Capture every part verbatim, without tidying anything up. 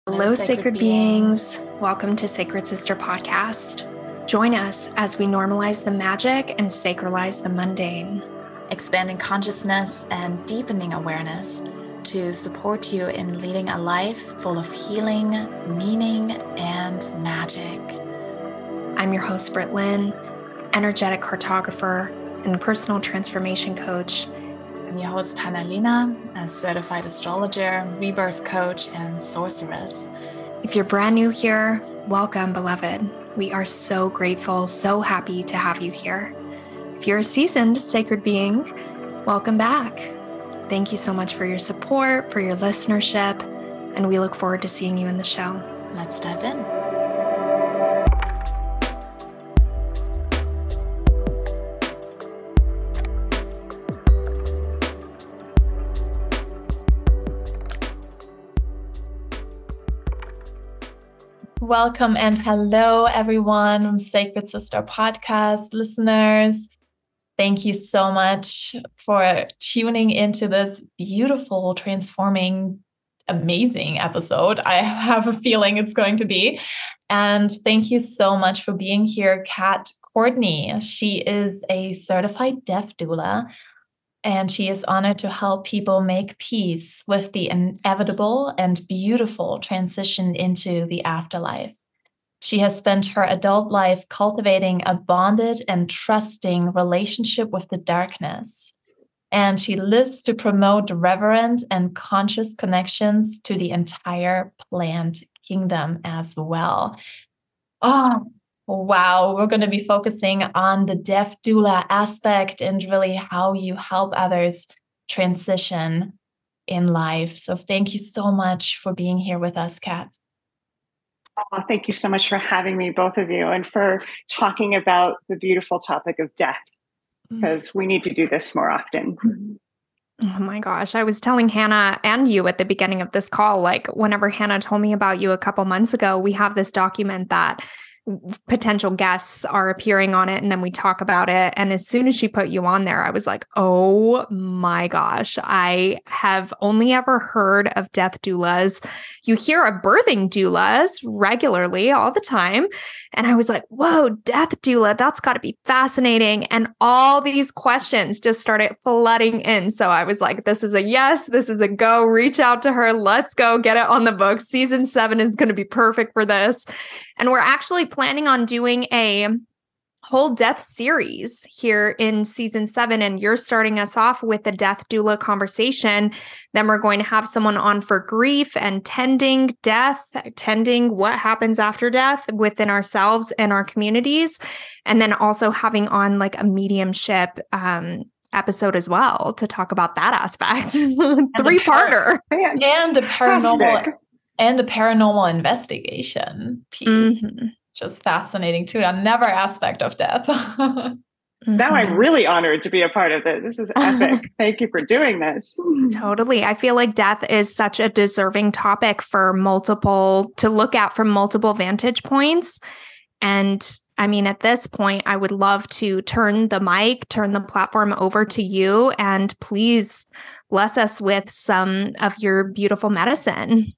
Hello, sacred, sacred beings. beings. Welcome to Sacred Sister Podcast. Join us as we normalize the magic and sacralize the mundane, expanding consciousness and deepening awareness to support you in leading a life full of healing, meaning, and magic. I'm your host, Britt Lynn, energetic cartographer and personal transformation coach. I'm your host, Tana Lina, a certified astrologer, rebirth coach, and sorceress. If you're brand new here, welcome, beloved. We are so grateful, so happy to have you here. If you're a seasoned sacred being, welcome back. Thank you so much for your support, for your listenership, and we look forward to seeing you in the show. Let's dive in. Welcome and hello, everyone, Sacred Sister Podcast listeners. Thank you so much for tuning into this beautiful, transforming, amazing episode. I have a feeling it's going to be. And thank you so much for being here, Kat Courtney. She is a certified death doula, and she is honored to help people make peace with the inevitable and beautiful transition into the afterlife. She has spent her adult life cultivating a bonded and trusting relationship with the darkness. And she lives to promote reverent and conscious connections to the entire plant kingdom as well. Oh, wow, we're going to be focusing on the death doula aspect and really how you help others transition in life. So thank you so much for being here with us, Kat. Oh, thank you so much for having me, both of you, and for talking about the beautiful topic of death, because mm. we need to do this more often. Oh my gosh. I was telling Hannah and you at the beginning of this call, like whenever Hannah told me about you a couple months ago, we have this document that potential guests are appearing on it, and then we talk about it. And as soon as she put you on there, I was like, oh my gosh, I have only ever heard of death doulas. You hear of birthing doulas regularly all the time. And I was like, whoa, death doula, that's got to be fascinating. And all these questions just started flooding in. So I was like, this is a yes, this is a go, reach out to her. Let's go get it on the books. Season seven is going to be perfect for this. And we're actually planning on doing a whole death series here in season seven. And you're starting us off with the death doula conversation. Then we're going to have someone on for grief and tending death, tending what happens after death within ourselves and our communities. And then also having on like a mediumship um, episode as well to talk about that aspect. Three-parter. And, and the paranormal and the paranormal investigation piece. Mm-hmm. Just fascinating too. Another aspect of death. Mm-hmm. Now I'm really honored to be a part of this. This is epic. Thank you for doing this. Totally. I feel like death is such a deserving topic for multiple, to look at from multiple vantage points. And I mean, at this point, I would love to turn the mic, turn the platform over to you, and please bless us with some of your beautiful medicine.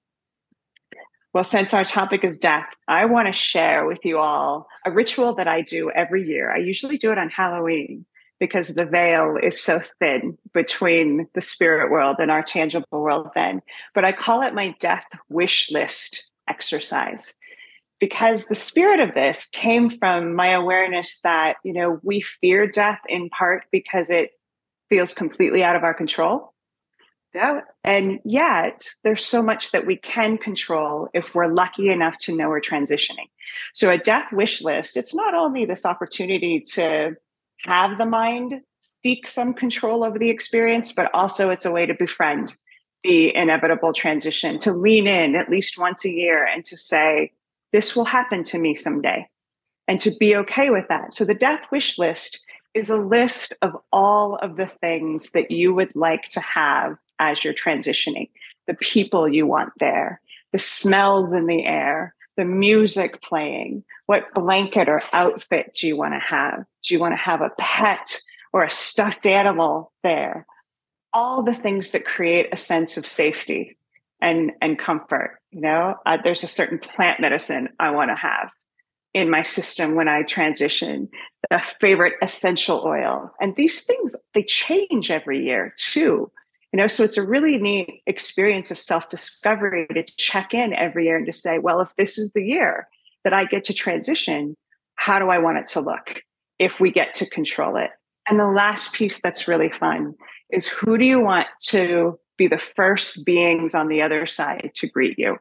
Well, since our topic is death, I want to share with you all a ritual that I do every year. I usually do it on Halloween because the veil is so thin between the spirit world and our tangible world then. But I call it my death wish list exercise, because the spirit of this came from my awareness that, you know, we fear death in part because it feels completely out of our control. Yeah. And yet there's so much that we can control if we're lucky enough to know we're transitioning. So a death wish list, it's not only this opportunity to have the mind seek some control over the experience, but also it's a way to befriend the inevitable transition, to lean in at least once a year and to say, this will happen to me someday, and to be okay with that. So the death wish list is a list of all of the things that you would like to have as you're transitioning, the people you want there, the smells in the air, the music playing, what blanket or outfit do you want to have? Do you want to have a pet or a stuffed animal there? All the things that create a sense of safety and, and comfort. You know, uh, there's a certain plant medicine I want to have in my system when I transition, a favorite essential oil. And these things, they change every year too. You know, so it's a really neat experience of self-discovery to check in every year and to say, well, if this is the year that I get to transition, how do I want it to look if we get to control it? And the last piece that's really fun is, who do you want to be the first beings on the other side to greet you?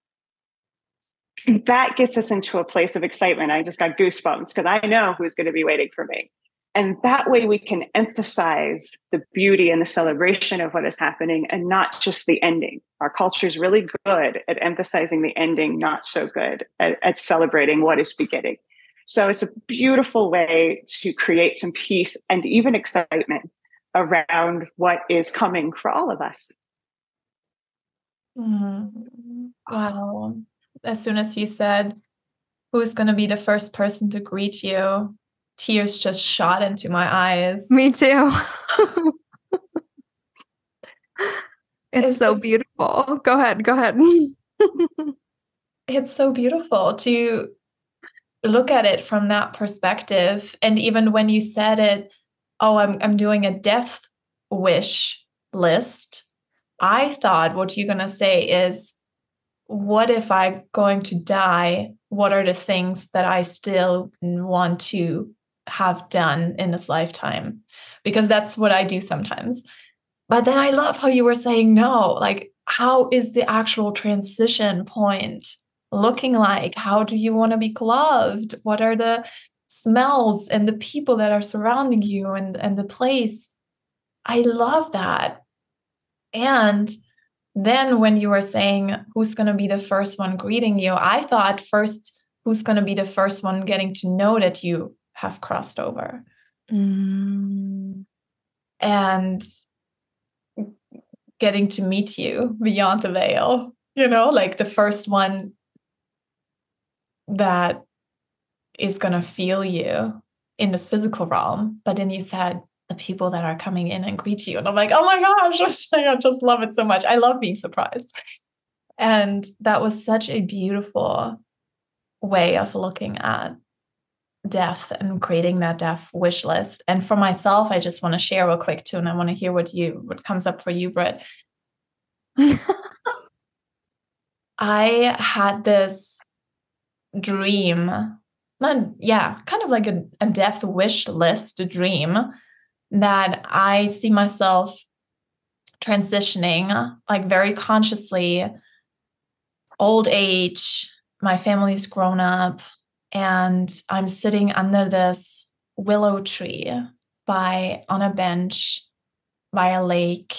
That gets us into a place of excitement. I just got goosebumps because I know who's going to be waiting for me. And that way we can emphasize the beauty and the celebration of what is happening and not just the ending. Our culture is really good at emphasizing the ending, not so good at, at celebrating what is beginning. So it's a beautiful way to create some peace and even excitement around what is coming for all of us. Mm-hmm. Wow. As soon as you said, who's going to be the first person to greet you, tears just shot into my eyes. Me too. It's Is so it, beautiful. Go ahead. Go ahead. It's so beautiful to look at it from that perspective. And even when you said it, oh, I'm I'm doing a death wish list, I thought what you're going to say is, what if I'm going to die? What are the things that I still want to have done in this lifetime? Because that's what I do sometimes. But then I love how you were saying, no, like, how is the actual transition point looking like? How do you want to be loved? What are the smells and the people that are surrounding you and, and the place? I love that. And then when you were saying who's going to be the first one greeting you, I thought first, who's going to be the first one getting to know that you have crossed over. Mm. And getting to meet you beyond the veil, you know, like the first one that is going to feel you in this physical realm. But then you said the people that are coming in and greet you. And I'm like, oh my gosh, I'm just, I just love it so much. I love being surprised. And that was such a beautiful way of looking at death and creating that death wish list. And for myself, I just want to share real quick too. And I want to hear what you, what comes up for you, Britt. I had this dream, not, yeah, kind of like a, a death wish list dream, that I see myself transitioning, like very consciously, old age, my family's grown up, and I'm sitting under this willow tree by on a bench by a lake.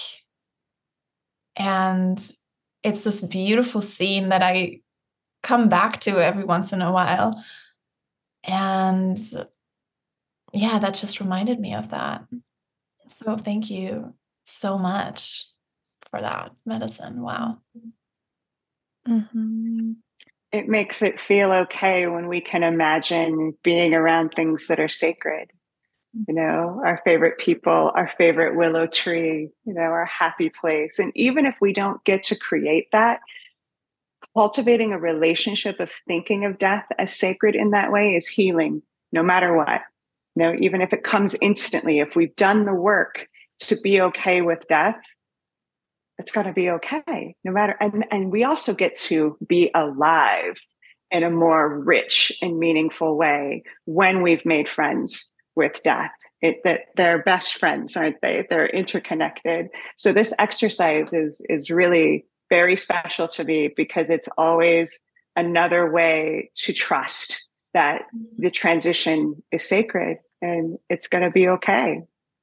And it's this beautiful scene that I come back to every once in a while. And yeah, that just reminded me of that. So thank you so much for that medicine. Wow. Mm-hmm. It makes it feel okay when we can imagine being around things that are sacred. You know, our favorite people, our favorite willow tree, you know, our happy place. And even if we don't get to create that, cultivating a relationship of thinking of death as sacred in that way is healing, no matter what. You know, even if it comes instantly, if we've done the work to be okay with death, it's going to be okay, no matter. And, and we also get to be alive in a more rich and meaningful way when we've made friends with death. It, that they're best friends, aren't they? They're interconnected. So this exercise is, is really very special to me because it's always another way to trust that the transition is sacred and it's going to be okay.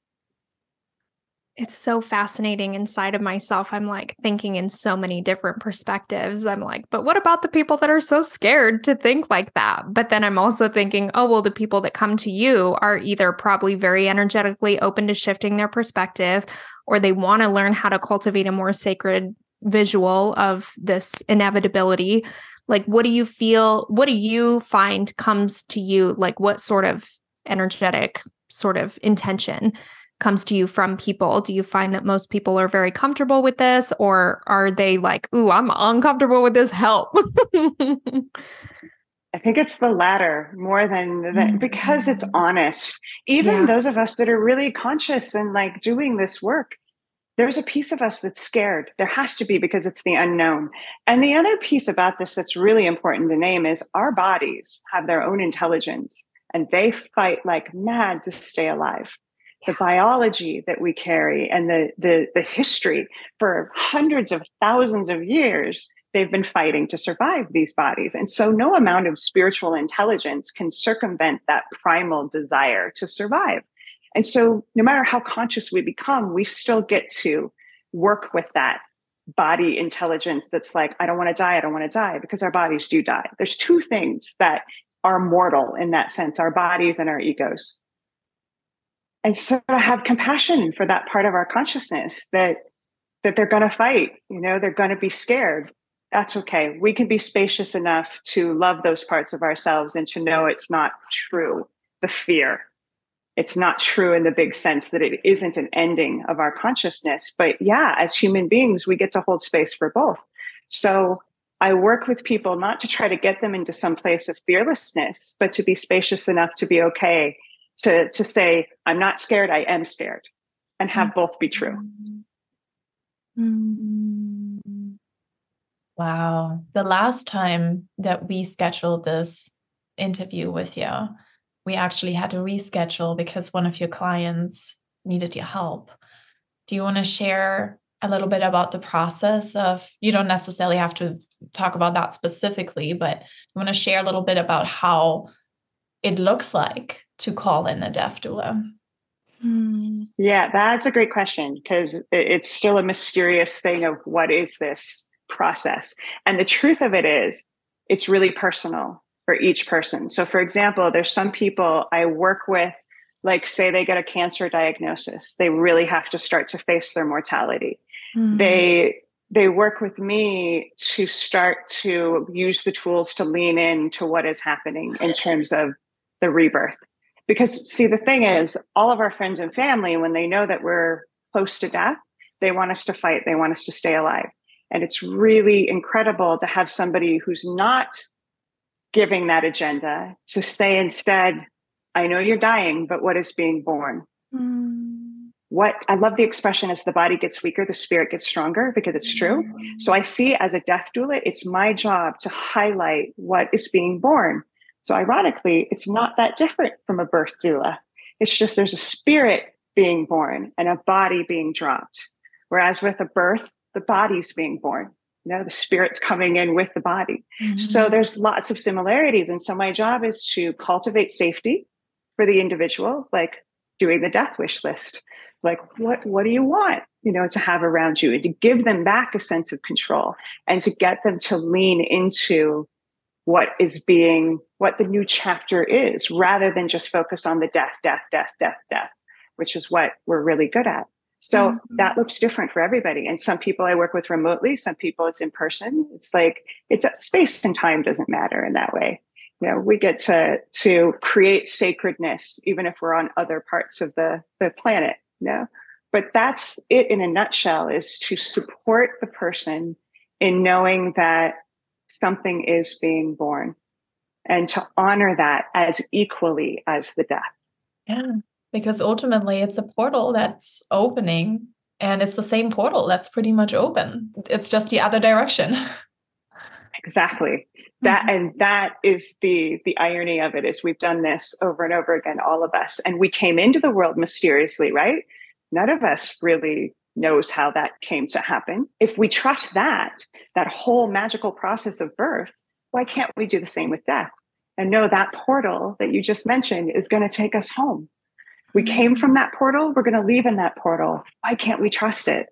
It's so fascinating inside of myself. I'm like thinking in so many different perspectives. I'm like, but what about the people that are so scared to think like that? But then I'm also thinking, oh, well, the people that come to you are either probably very energetically open to shifting their perspective, or they want to learn how to cultivate a more sacred visual of this inevitability. Like, what do you feel? What do you find comes to you? Like, what sort of energetic sort of intention comes to you from people? Do you find that most people are very comfortable with this, or are they like, ooh, I'm uncomfortable with this, help? I think it's the latter more than the, because it's honest. Even Yeah. those of us that are really conscious and like doing this work, there's a piece of us that's scared. There has to be, because it's the unknown. And the other piece about this that's really important to name is our bodies have their own intelligence, and they fight like mad to stay alive. The biology that we carry and the, the, the history for hundreds of thousands of years, they've been fighting to survive these bodies. And so no amount of spiritual intelligence can circumvent that primal desire to survive. And so no matter how conscious we become, we still get to work with that body intelligence that's like, I don't want to die, I don't want to die, because our bodies do die. There's two things that are mortal in that sense, our bodies and our egos. And so to have compassion for that part of our consciousness that, that they're going to fight, you know, they're going to be scared. That's okay. We can be spacious enough to love those parts of ourselves and to know it's not true, the fear. It's not true in the big sense that it isn't an ending of our consciousness. But yeah, as human beings, we get to hold space for both. So I work with people not to try to get them into some place of fearlessness, but to be spacious enough to be okay, to, to say, I'm not scared, I am scared, and have mm-hmm. both be true. Mm-hmm. Wow. The last time that we scheduled this interview with you, we actually had to reschedule because one of your clients needed your help. Do you want to share a little bit about the process of, you don't necessarily have to talk about that specifically, but you want to share a little bit about how it looks like to call in a death doula? Yeah, that's a great question, because it's still a mysterious thing of what is this process. And the truth of it is, it's really personal for each person. So for example, there's some people I work with, like say they get a cancer diagnosis, they really have to start to face their mortality. Mm-hmm. They they work with me to start to use the tools to lean into what is happening in terms of the rebirth. Because see, the thing is, all of our friends and family, when they know that we're close to death, they want us to fight, they want us to stay alive. And it's really incredible to have somebody who's not giving that agenda to say instead, I know you're dying, but what is being born? Mm. What I love the expression is the body gets weaker, the spirit gets stronger, because it's true. Mm. So I see as a death doula, it's my job to highlight what is being born. So ironically, it's not that different from a birth doula. It's just there's a spirit being born and a body being dropped. Whereas with a birth, the body's being born. You know, the spirit's coming in with the body. Mm-hmm. So there's lots of similarities. And so my job is to cultivate safety for the individual, like doing the death wish list. Like, what, what do you want, you know, to have around you, and to give them back a sense of control and to get them to lean into what is being, what the new chapter is, rather than just focus on the death, death, death, death, death, which is what we're really good at. So mm-hmm. that looks different for everybody. And some people I work with remotely, some people it's in person. It's like, it's space and time doesn't matter in that way. You know, we get to, to create sacredness, even if we're on other parts of the, the planet, you know? But that's it in a nutshell, is to support the person in knowing that something is being born, and to honor that as equally as the death. Yeah. Because ultimately it's a portal that's opening, and it's the same portal that's pretty much open. It's just the other direction. Exactly. That, mm-hmm. and that is the, the irony of it, is we've done this over and over again, all of us, and we came into the world mysteriously, right? None of us really knows how that came to happen. If we trust that, that whole magical process of birth, why can't we do the same with death? And know that portal that you just mentioned is going to take us home. We came from that portal. We're going to leave in that portal. Why can't we trust it?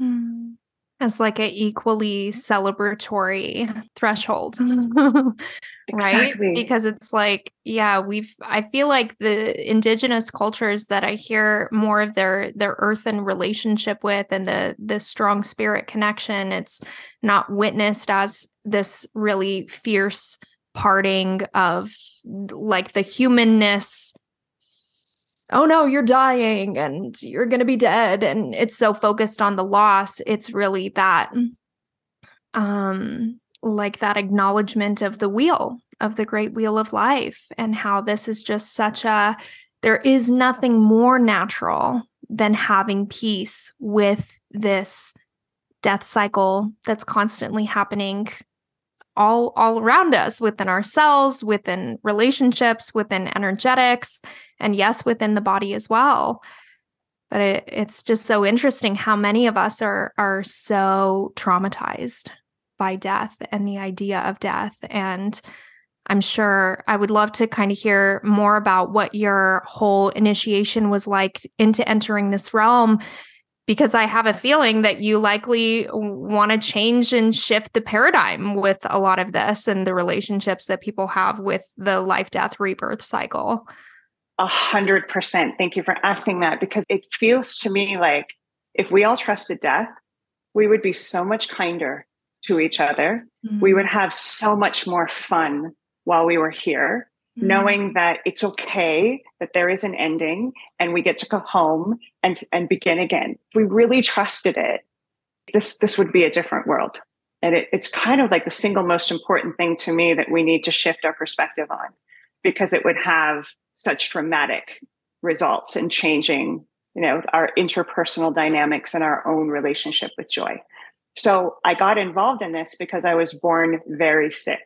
As like an equally celebratory threshold, right? Exactly. Because it's like, yeah, we've, I feel like the indigenous cultures that I hear more of their, their earthen relationship with, and the, the strong spirit connection, it's not witnessed as this really fierce parting of like the humanness oh no, you're dying and you're going to be dead. And it's so focused on the loss. It's really that, um, like that acknowledgement of the wheel, of the great wheel of life, and how this is just such a, there is nothing more natural than having peace with this death cycle that's constantly happening all all around us, within ourselves, within relationships, within energetics, and yes, within the body as well. But it, it's just so interesting how many of us are are so traumatized by death and the idea of death. And I'm sure I would love to kind of hear more about what your whole initiation was like into entering this realm, because I have a feeling that you likely want to change and shift the paradigm with a lot of this and the relationships that people have with the life, death, rebirth cycle. A hundred percent. Thank you for asking that, because it feels to me like if we all trusted death, we would be so much kinder to each other. Mm-hmm. We would have so much more fun while we were here, mm-hmm. knowing that it's okay, that there is an ending and we get to go home and, and begin again. If we really trusted it, this, this would be a different world. And it, it's kind of like the single most important thing to me that we need to shift our perspective on, because it would have such dramatic results in changing, you know, our interpersonal dynamics and our own relationship with joy. So I got involved in this because I was born very sick.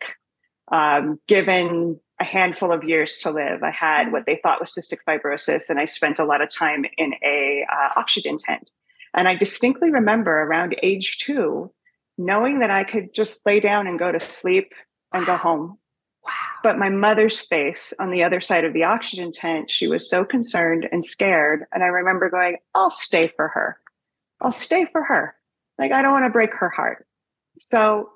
Um, given a handful of years to live, I had what they thought was cystic fibrosis, and I spent a lot of time in a uh, oxygen tent. And I distinctly remember around age two, knowing that I could just lay down and go to sleep and go home. Wow. But my mother's face on the other side of the oxygen tent, she was so concerned and scared. And I remember going, I'll stay for her. I'll stay for her. Like, I don't want to break her heart. So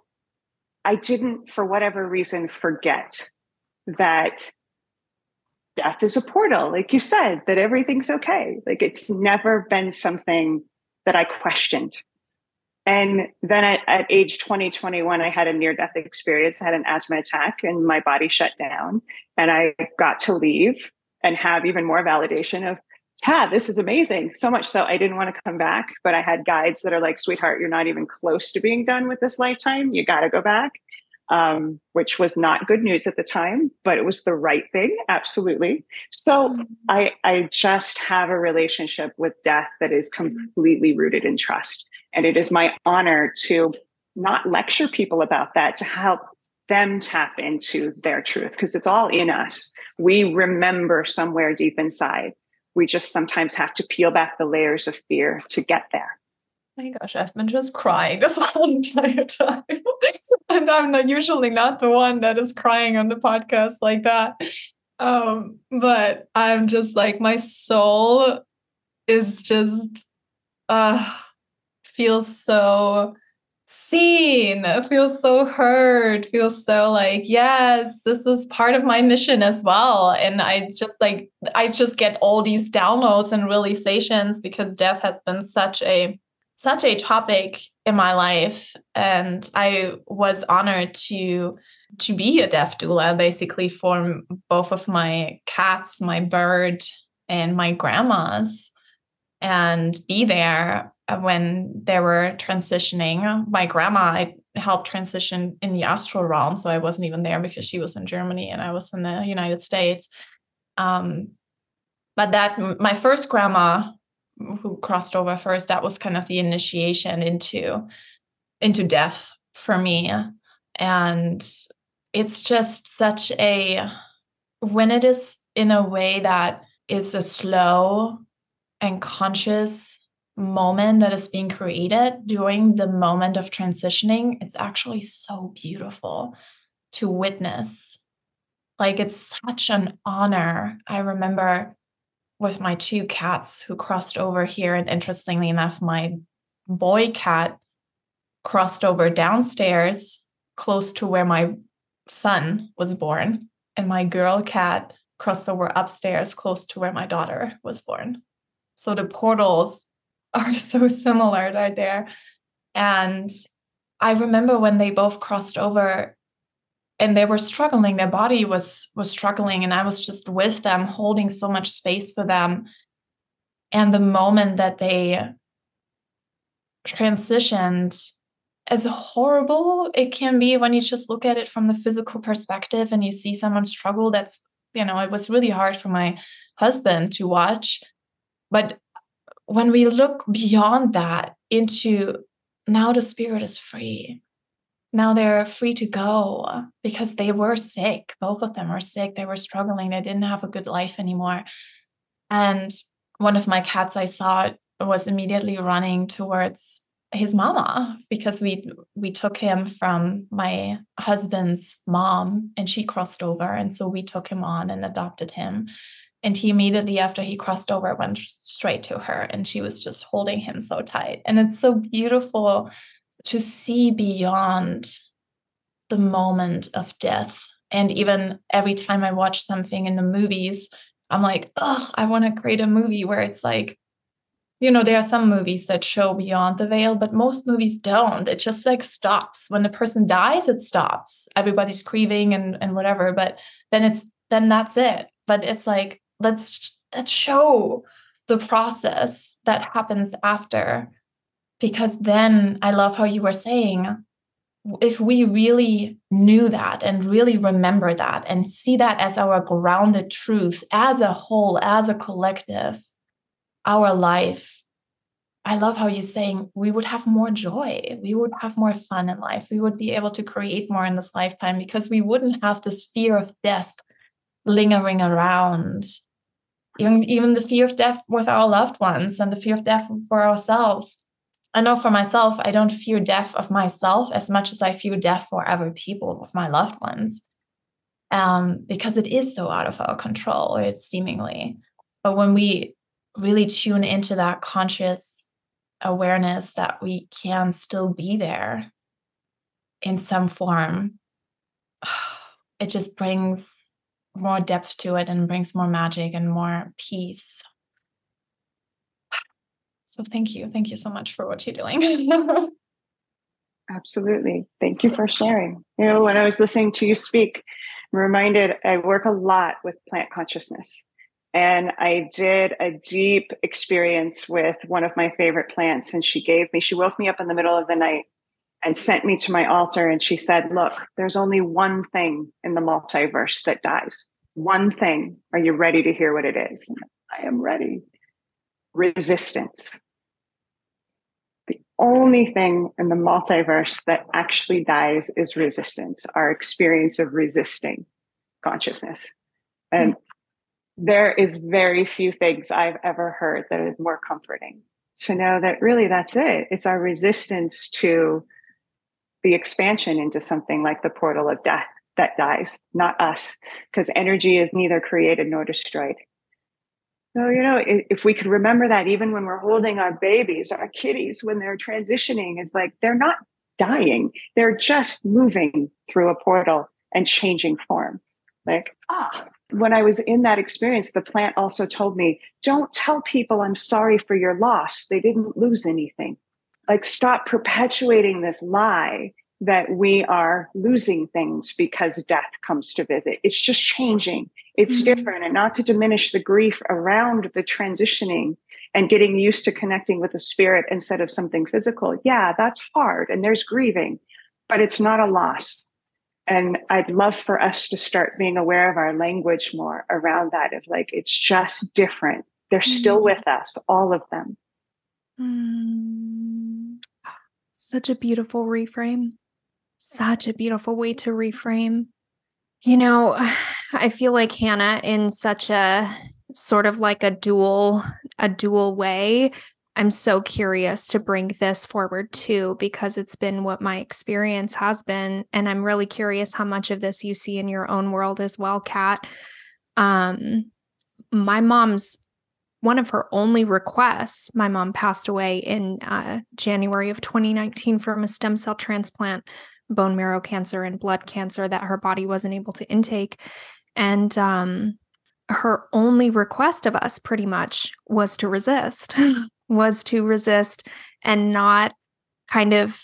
I didn't, for whatever reason, forget that death is a portal. Like you said, that everything's okay. Like, it's never been something that I questioned. And then at, at age twenty, twenty-one, I had a near-death experience. I had an asthma attack and my body shut down. And I got to leave and have even more validation of, yeah, this is amazing. So much so I didn't want to come back. But I had guides that are like, sweetheart, you're not even close to being done with this lifetime. You got to go back, um, which was not good news at the time, but it was the right thing. Absolutely. So I, I just have a relationship with death that is completely rooted in trust. And it is my honor to not lecture people about that, to help them tap into their truth, because it's all in us. We remember somewhere deep inside. We just sometimes have to peel back the layers of fear to get there. Oh my gosh, I've been just crying this whole entire time. And I'm not usually not the one that is crying on the podcast like that. Um, but I'm just like, my soul is just... uh feels so seen, feels so heard, feels so like, yes, this is part of my mission as well. And I just like, I just get all these downloads and realizations, because death has been such a, such a topic in my life. And I was honored to, to be a death doula, basically for both of my cats, my bird, and my grandmas, and be there when they were transitioning. My grandma, I helped transition in the astral realm, so I wasn't even there because she was in Germany and I was in the United States. Um, but that, my first grandma who crossed over first, that was kind of the initiation into, into death for me. And it's just such a, when it is in a way that is a slow and conscious moment that is being created during the moment of transitioning, it's actually so beautiful to witness. Like, it's such an honor. I remember with my two cats who crossed over here, and interestingly enough, my boy cat crossed over downstairs close to where my son was born, and my girl cat crossed over upstairs close to where my daughter was born. So the portals are so similar right there. And I remember when they both crossed over, and they were struggling. Their body was was struggling, and I was just with them, holding so much space for them. And the moment that they transitioned, as horrible it can be when you just look at it from the physical perspective and you see someone struggle, that's, you know, it was really hard for my husband to watch. But when we look beyond that into, now the spirit is free. Now they're free to go because they were sick. Both of them were sick. They were struggling. They didn't have a good life anymore. And one of my cats I saw was immediately running towards his mama, because we we took him from my husband's mom and she crossed over. And so we took him on and adopted him. And he immediately after he crossed over went straight to her, and she was just holding him so tight. And it's so beautiful to see beyond the moment of death. And even every time I watch something in the movies, I'm like, oh, I want to create a movie where it's like, you know, there are some movies that show beyond the veil, but most movies don't. It just like stops. When the person dies, it stops. Everybody's grieving and, and whatever, but then it's, then that's it. But it's like, let's, let's show the process that happens after. Because then I love how you were saying, if we really knew that and really remember that and see that as our grounded truth, as a whole, as a collective, our life, I love how you're saying we would have more joy. We would have more fun in life. We would be able to create more in this lifetime because we wouldn't have this fear of death lingering around. Even, even the fear of death with our loved ones and the fear of death for ourselves. I know for myself, I don't fear death of myself as much as I fear death for other people, of my loved ones, um, because it is so out of our control, or it's seemingly. But when we really tune into that conscious awareness that we can still be there in some form, it just brings more depth to it and brings more magic and more peace. So thank you. Thank you so much for what you're doing. Absolutely. Thank you for sharing. You know, when I was listening to you speak, I'm reminded I work a lot with plant consciousness. And I did a deep experience with one of my favorite plants. And she gave me, she woke me up in the middle of the night and sent me to my altar. And she said, look, there's only one thing in the multiverse that dies. One thing. Are you ready to hear what it is? And I am ready. Resistance. The only thing in the multiverse that actually dies is resistance, our experience of resisting consciousness. And mm-hmm. there is very few things I've ever heard that is more comforting to know that really that's it. It's our resistance to the expansion into something like the portal of death that dies, not us, because energy is neither created nor destroyed. So, you know, if we could remember that even when we're holding our babies, our kitties, when they're transitioning, it's like they're not dying. They're just moving through a portal and changing form. Like, ah, when I was in that experience, the plant also told me, don't tell people I'm sorry for your loss. They didn't lose anything. Like, stop perpetuating this lie that we are losing things because death comes to visit. It's just changing. It's mm-hmm. different. And not to diminish the grief around the transitioning and getting used to connecting with the spirit instead of something physical. Yeah, that's hard. And there's grieving, but it's not a loss. And I'd love for us to start being aware of our language more around that, of like, it's just different. They're mm-hmm. still with us, all of them. Mm. Such a beautiful reframe. Such a beautiful way to reframe. You know, I feel like Hannah, in such a sort of like a dual, a dual way, I'm so curious to bring this forward too, because it's been what my experience has been. And I'm really curious how much of this you see in your own world as well, Kat. Um, my mom's, one of her only requests, my mom passed away in uh, January of twenty nineteen from a stem cell transplant, bone marrow cancer and blood cancer that her body wasn't able to intake. And um, her only request of us pretty much was to resist, was to resist and not kind of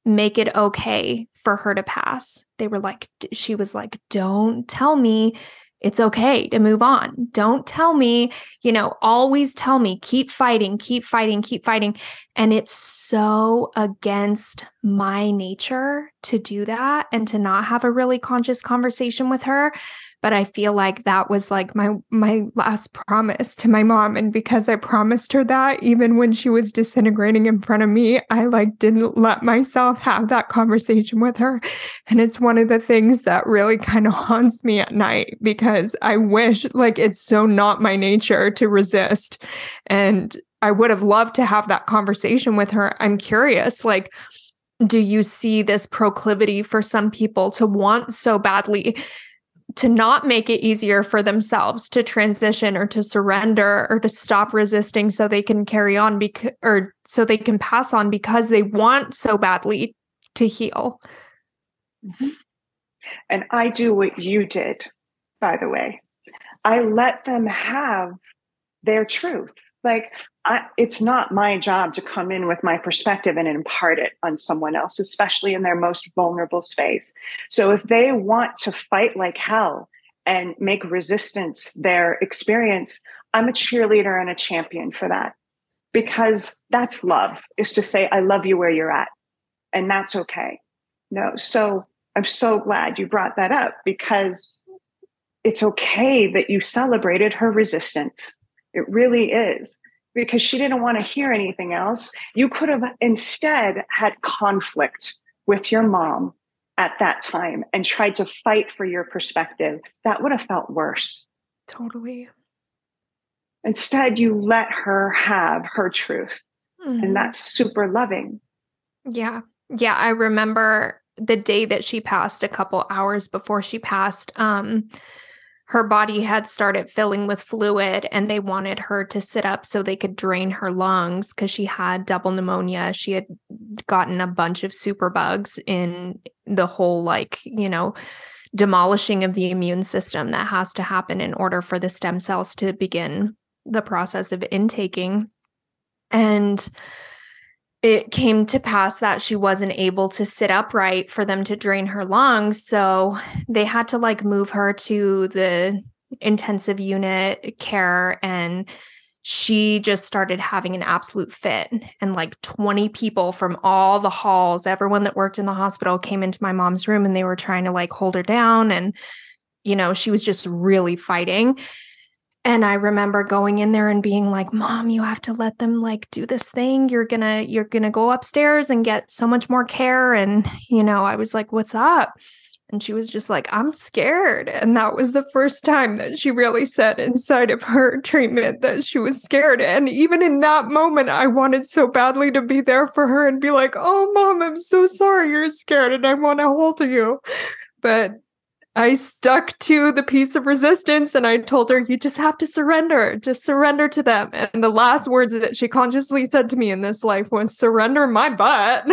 make it okay for her to pass. They were like, she was like, don't tell me it's okay to move on. Don't tell me, you know, always tell me, keep fighting, keep fighting, keep fighting. And it's so against my nature to do that and to not have a really conscious conversation with her. But I feel like that was like my my last promise to my mom. And because I promised her that, even when she was disintegrating in front of me, I like didn't let myself have that conversation with her. And it's one of the things that really kind of haunts me at night, because I wish, like, it's so not my nature to resist. And I would have loved to have that conversation with her. I'm curious, like, do you see this proclivity for some people to want so badly to not make it easier for themselves to transition or to surrender or to stop resisting so they can carry on because, or so they can pass on because they want so badly to heal? Mm-hmm. And I do what you did, by the way. I let them have their truth. Like, I, it's not my job to come in with my perspective and impart it on someone else, especially in their most vulnerable space. So if they want to fight like hell and make resistance their experience, I'm a cheerleader and a champion for that, because that's love, is to say, I love you where you're at. And that's okay. No. So I'm so glad you brought that up, because it's okay that you celebrated her resistance. It really is. Because she didn't want to hear anything else. You could have instead had conflict with your mom at that time and tried to fight for your perspective. That would have felt worse. Totally. Instead, you let her have her truth. Mm-hmm. And that's super loving. Yeah. Yeah. I remember the day that she passed, a couple hours before she passed, um, her body had started filling with fluid, and they wanted her to sit up so they could drain her lungs because she had double pneumonia. She had gotten a bunch of superbugs in the whole, like, you know, demolishing of the immune system that has to happen in order for the stem cells to begin the process of intaking. And it came to pass that she wasn't able to sit upright for them to drain her lungs. So they had to like move her to the intensive unit care. And she just started having an absolute fit. And like twenty people from all the halls, everyone that worked in the hospital, came into my mom's room, and they were trying to like hold her down. And, you know, she was just really fighting. And I remember going in there and being like, Mom, you have to let them like do this thing. You're gonna, you're gonna go upstairs and get so much more care. And, you know, I was like, what's up? And she was just like, I'm scared. And that was the first time that she really said inside of her treatment that she was scared. And even in that moment, I wanted so badly to be there for her and be like, oh, Mom, I'm so sorry you're scared and I want to hold you. But I stuck to the piece of resistance, and I told her, you just have to surrender, just surrender to them. And the last words that she consciously said to me in this life was, surrender my butt.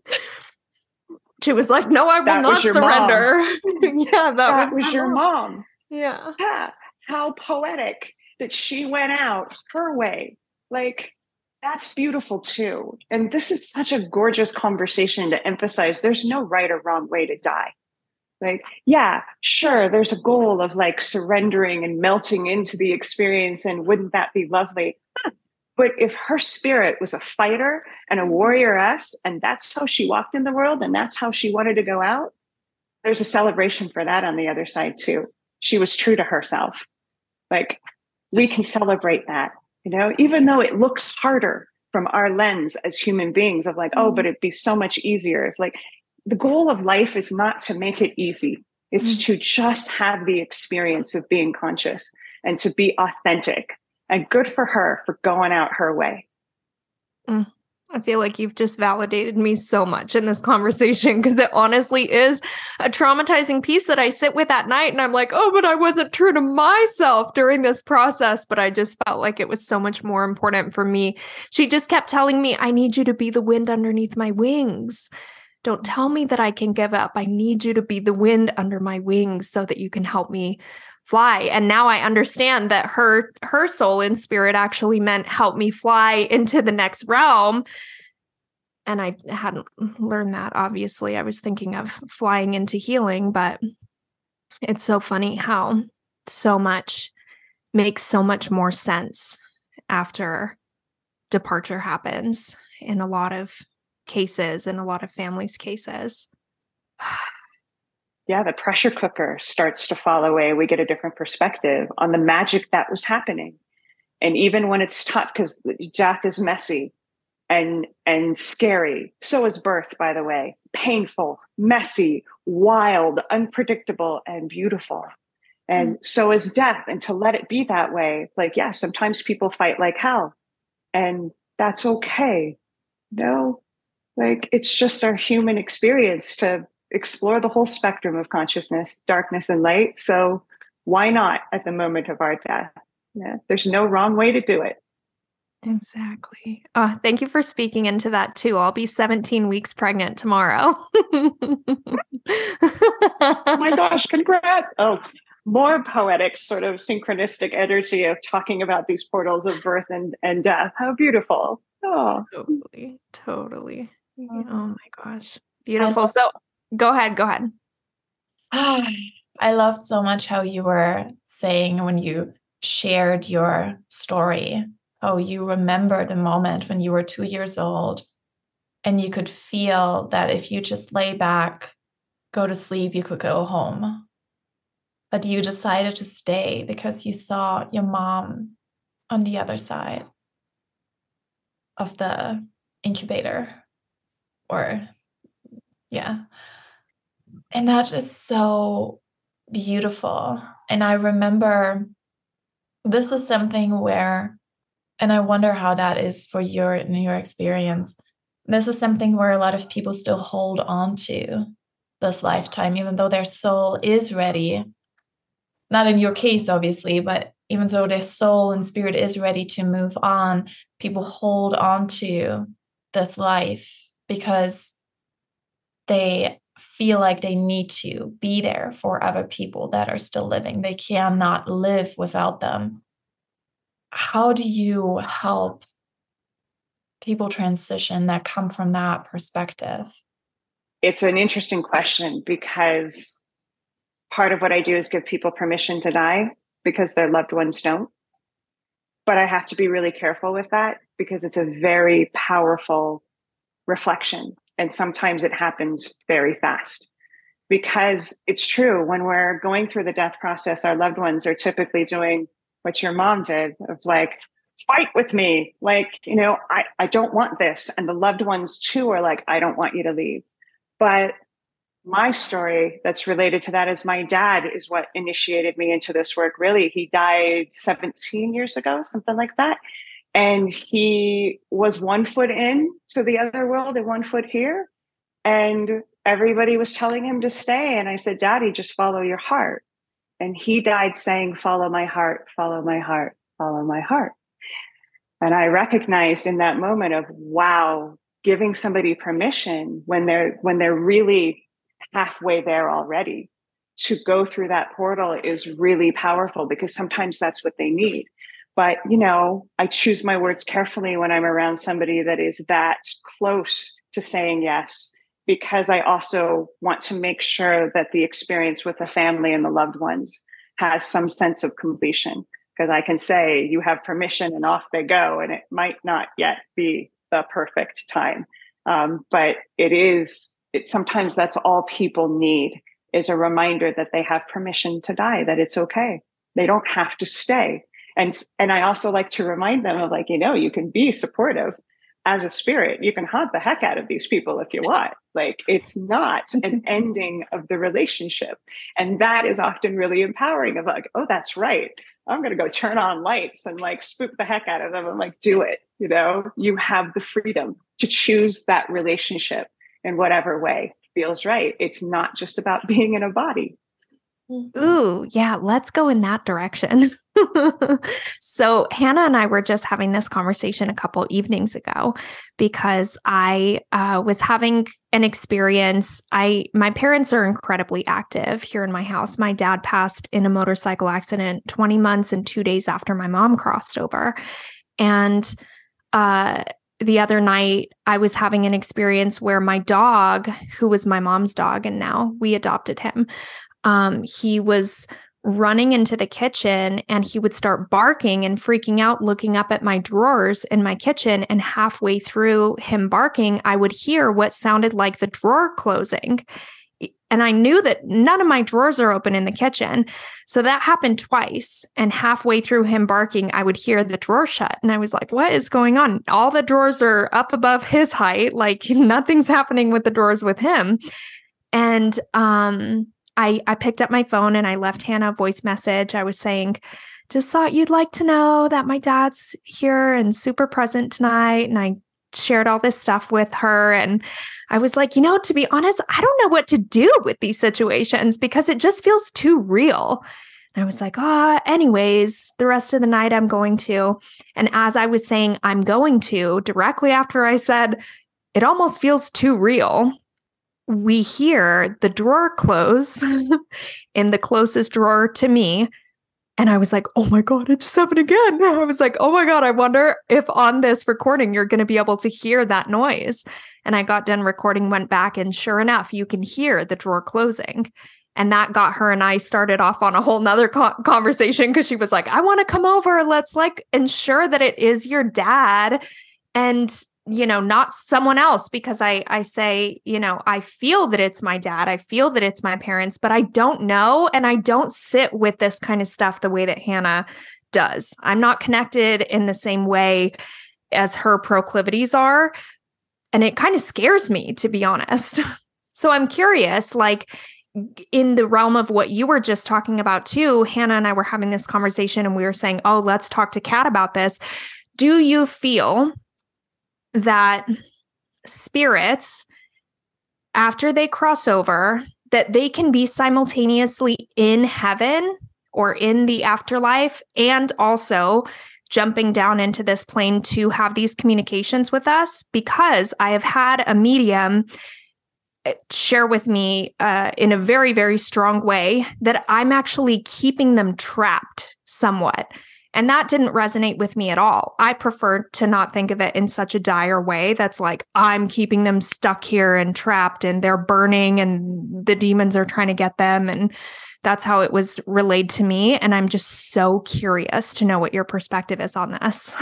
She was like, no, I will that not surrender. Yeah, that, that was, was your mom. mom. Yeah. Yeah. How poetic that she went out her way. Like, that's beautiful too. And this is such a gorgeous conversation to emphasize. There's no right or wrong way to die. Like, yeah, sure, there's a goal of like surrendering and melting into the experience. And wouldn't that be lovely? Huh. But if her spirit was a fighter and a warrioress, and that's how she walked in the world, and that's how she wanted to go out, there's a celebration for that on the other side too. She was true to herself. Like, we can celebrate that, you know, even though it looks harder from our lens as human beings of like, oh, but it'd be so much easier if like, the goal of life is not to make it easy. It's mm. to just have the experience of being conscious and to be authentic. And good for her for going out her way. Mm. I feel like you've just validated me so much in this conversation, because it honestly is a traumatizing piece that I sit with at night. And I'm like, oh, but I wasn't true to myself during this process. But I just felt like it was so much more important for me. She just kept telling me, I need you to be the wind underneath my wings. Don't tell me that I can give up. I need you to be the wind under my wings so that you can help me fly. And now I understand that her her soul and spirit actually meant help me fly into the next realm. And I hadn't learned that, obviously. I was thinking of flying into healing, but it's so funny how so much makes so much more sense after departure happens in a lot of cases, in a lot of families' cases. Yeah, the pressure cooker starts to fall away. We get a different perspective on the magic that was happening. And even when it's tough, because death is messy and and scary. So is birth, by the way. Painful, messy, wild, unpredictable, and beautiful. And mm. so is death. And to let it be that way, like, yeah, sometimes people fight like hell. And that's okay. No, like it's just our human experience to explore the whole spectrum of consciousness, darkness and light. So why not at the moment of our death? Yeah, there's no wrong way to do it. Exactly. Oh, thank you for speaking into that too. I'll be seventeen weeks pregnant tomorrow. Oh my gosh, congrats. Oh, more poetic sort of synchronistic energy of talking about these portals of birth and, and death. How beautiful. Oh, totally. Totally. Oh my gosh. Beautiful. So go ahead. Go ahead. I loved so much how you were saying when you shared your story, how you remember the moment when you were two years old and you could feel that if you just lay back, go to sleep, you could go home. But you decided to stay because you saw your mom on the other side of the incubator. Or, yeah. And that is so beautiful. And I remember this is something where, and I wonder how that is for your, in your experience. This is something where a lot of people still hold on to this lifetime, even though their soul is ready. Not in your case, obviously, but even though their soul and spirit is ready to move on, people hold on to this life because they feel like they need to be there for other people that are still living. They cannot live without them. How do you help people transition that come from that perspective? It's an interesting question because part of what I do is give people permission to die because their loved ones don't. But I have to be really careful with that because it's a very powerful reflection. And sometimes it happens very fast because it's true. When we're going through the death process, our loved ones are typically doing what your mom did of like, fight with me. Like, you know, I, I don't want this. And the loved ones too are like, I don't want you to leave. But my story that's related to that is my dad is what initiated me into this work. Really, he died seventeen years ago, something like that. And he was one foot in to the other world and one foot here. And everybody was telling him to stay. And I said, Daddy, just follow your heart. And he died saying, follow my heart, follow my heart, follow my heart. And I recognized in that moment of, wow, giving somebody permission when they're when they're really halfway there already to go through that portal is really powerful because sometimes that's what they need. But, you know, I choose my words carefully when I'm around somebody that is that close to saying yes, because I also want to make sure that the experience with the family and the loved ones has some sense of completion. Because I can say you have permission and off they go, and it might not yet be the perfect time. Um, but it is, it, sometimes that's all people need is a reminder that they have permission to die, that it's okay. They don't have to stay. And, and I also like to remind them of like, you know, you can be supportive as a spirit. You can haunt the heck out of these people if you want. Like, it's not an ending of the relationship. And that is often really empowering of like, oh, that's right. I'm going to go turn on lights and like spook the heck out of them and like do it. You know, you have the freedom to choose that relationship in whatever way feels right. It's not just about being in a body. Ooh, yeah, let's go in that direction. So Hannah and I were just having this conversation a couple evenings ago because I uh, was having an experience. I my parents are incredibly active here in my house. My dad passed in a motorcycle accident twenty months and two days after my mom crossed over. And uh, the other night, I was having an experience where my dog, who was my mom's dog, and now we adopted him, um, he was running into the kitchen and he would start barking and freaking out, looking up at my drawers in my kitchen. And halfway through him barking, I would hear what sounded like the drawer closing. And I knew that none of my drawers are open in the kitchen. So that happened twice. And halfway through him barking, I would hear the drawer shut. And I was like, what is going on? All the drawers are up above his height. Like nothing's happening with the drawers with him. And, um, I, I picked up my phone and I left Hannah a voice message. I was saying, just thought you'd like to know that my dad's here and super present tonight. And I shared all this stuff with her. And I was like, you know, to be honest, I don't know what to do with these situations because it just feels too real. And I was like, ah, oh, anyways, the rest of the night I'm going to. And as I was saying, I'm going to, directly after I said, it almost feels too real, we hear the drawer close in the closest drawer to me. And I was like, oh my God, it just happened again. I was like, oh my God, I wonder if on this recording, you're going to be able to hear that noise. And I got done recording, went back, and sure enough, you can hear the drawer closing. And that got her and I started off on a whole nother co- conversation because she was like, I want to come over. Let's like ensure that it is your dad. And you know, not someone else, because I, I say, you know, I feel that it's my dad. I feel that it's my parents, but I don't know. And I don't sit with this kind of stuff the way that Hannah does. I'm not connected in the same way as her proclivities are. And it kind of scares me, to be honest. So I'm curious, like in the realm of what you were just talking about too, Hannah and I were having this conversation and we were saying, oh, let's talk to Kat about this. Do you feel that spirits, after they cross over, that they can be simultaneously in heaven or in the afterlife and also jumping down into this plane to have these communications with us? Because I have had a medium share with me uh, in a very, very strong way that I'm actually keeping them trapped somewhat. And that didn't resonate with me at all. I prefer to not think of it in such a dire way that's like, I'm keeping them stuck here and trapped and they're burning and the demons are trying to get them. And that's how it was relayed to me. And I'm just so curious to know what your perspective is on this.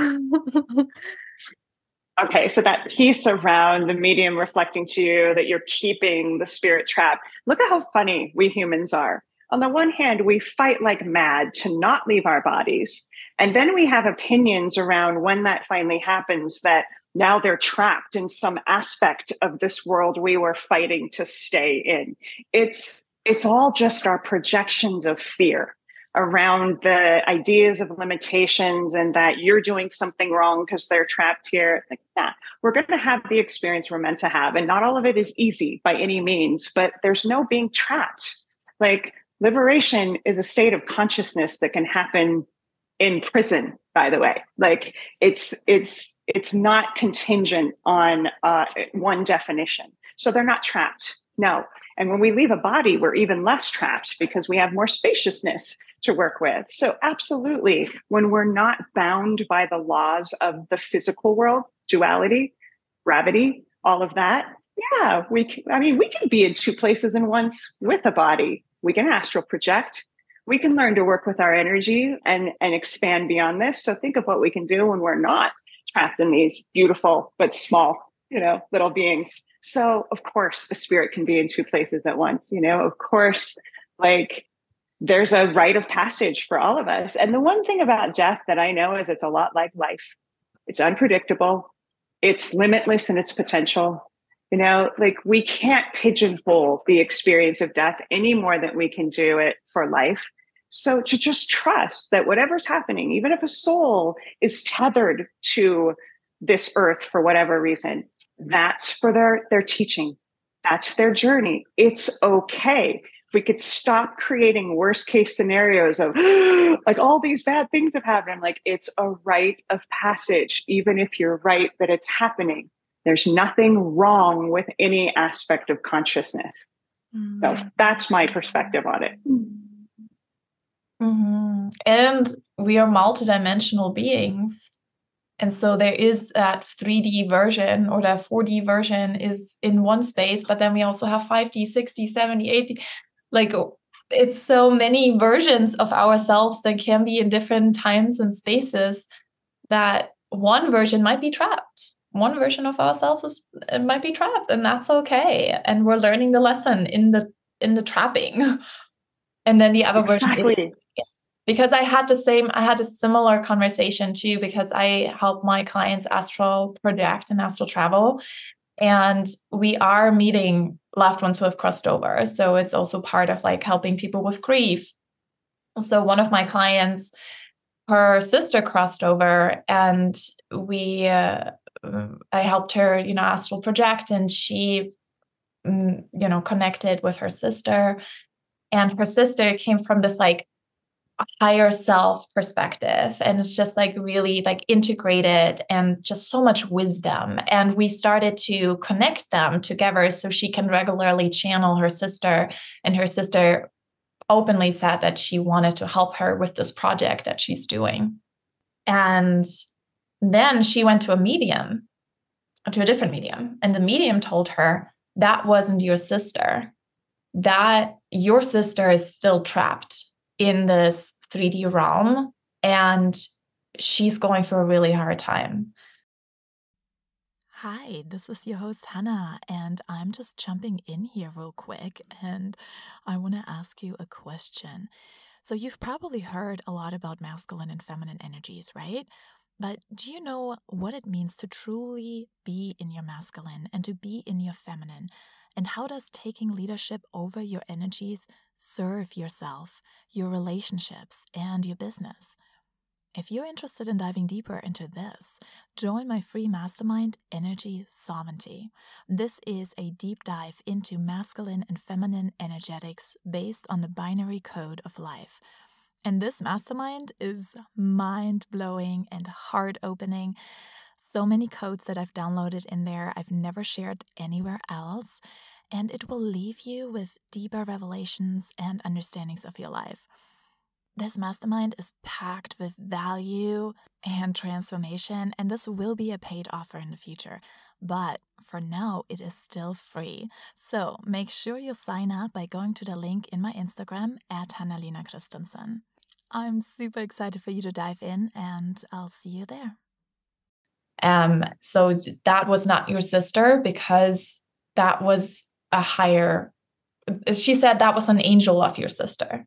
Okay, so that piece around the medium reflecting to you that you're keeping the spirit trapped. Look at how funny we humans are. On the one hand, we fight like mad to not leave our bodies. And then we have opinions around when that finally happens, that now they're trapped in some aspect of this world we were fighting to stay in. It's, it's all just our projections of fear around the ideas of limitations and that you're doing something wrong because they're trapped here. Like, nah, we're going to have the experience we're meant to have. And not all of it is easy by any means, but there's no being trapped. Like, liberation is a state of consciousness that can happen in prison, by the way. Like it's it's it's not contingent on uh, one definition. So they're not trapped. No. And when we leave a body, we're even less trapped because we have more spaciousness to work with. So absolutely, when we're not bound by the laws of the physical world, duality, gravity, all of that, yeah, we can, I mean, we can be in two places at once with a body. We can astral project. We can learn to work with our energy and, and expand beyond this. So think of what we can do when we're not trapped in these beautiful but small, you know, little beings. So of course, a spirit can be in two places at once. You know, of course, like there's a rite of passage for all of us. And the one thing about death that I know is it's a lot like life. It's unpredictable. It's limitless in its potential. You know, like we can't pigeonhole the experience of death any more than we can do it for life. So to just trust that whatever's happening, even if a soul is tethered to this earth for whatever reason, that's for their, their teaching. That's their journey. It's okay. If we could stop creating worst case scenarios of like all these bad things have happened. I'm like, it's a rite of passage, even if you're right that it's happening. There's nothing wrong with any aspect of consciousness. Mm-hmm. So that's my perspective on it. Mm-hmm. And we are multidimensional beings. And so there is that three D version, or that four D version is in one space, but then we also have five D, six D, seven D, eight D. Like, it's so many versions of ourselves that can be in different times and spaces, that one version might be trapped. One version of ourselves is, it might be trapped, and that's okay. And we're learning the lesson in the in the trapping. And then the other exactly. version is, because I had the same, I had a similar conversation too, because I help my clients astral project and astral travel. And we are meeting loved ones who have crossed over. So it's also part of like helping people with grief. So one of my clients, her sister crossed over, and we, uh, I helped her, you know, astral project, and she, you know, connected with her sister. And her sister came from this like higher self perspective, and it's just like really like integrated and just so much wisdom. And we started to connect them together so she can regularly channel her sister, and her sister openly said that she wanted to help her with this project that she's doing. And then she went to a medium, to a different medium, and the medium told her that wasn't your sister, that your sister is still trapped in this three D realm, and she's going through a really hard time. Hi, this is your host Hannah, and I'm just jumping in here real quick, and I want to ask you a question. So you've probably heard a lot about masculine and feminine energies, right? But do you know what it means to truly be in your masculine and to be in your feminine? And how does taking leadership over your energies serve yourself, your relationships, and your business? If you're interested in diving deeper into this, join my free mastermind, Energy Sovereignty. This is a deep dive into masculine and feminine energetics based on the binary code of life. And this mastermind is mind-blowing and heart-opening. So many codes that I've downloaded in there I've never shared anywhere else, and it will leave you with deeper revelations and understandings of your life. This mastermind is packed with value and transformation, and this will be a paid offer in the future. But for now, it is still free. So make sure you sign up by going to the link in my Instagram at Hanna-Lena Christensen. I'm super excited for you to dive in, and I'll see you there. Um, so that was not your sister, because that was a higher, she said that was an angel of your sister.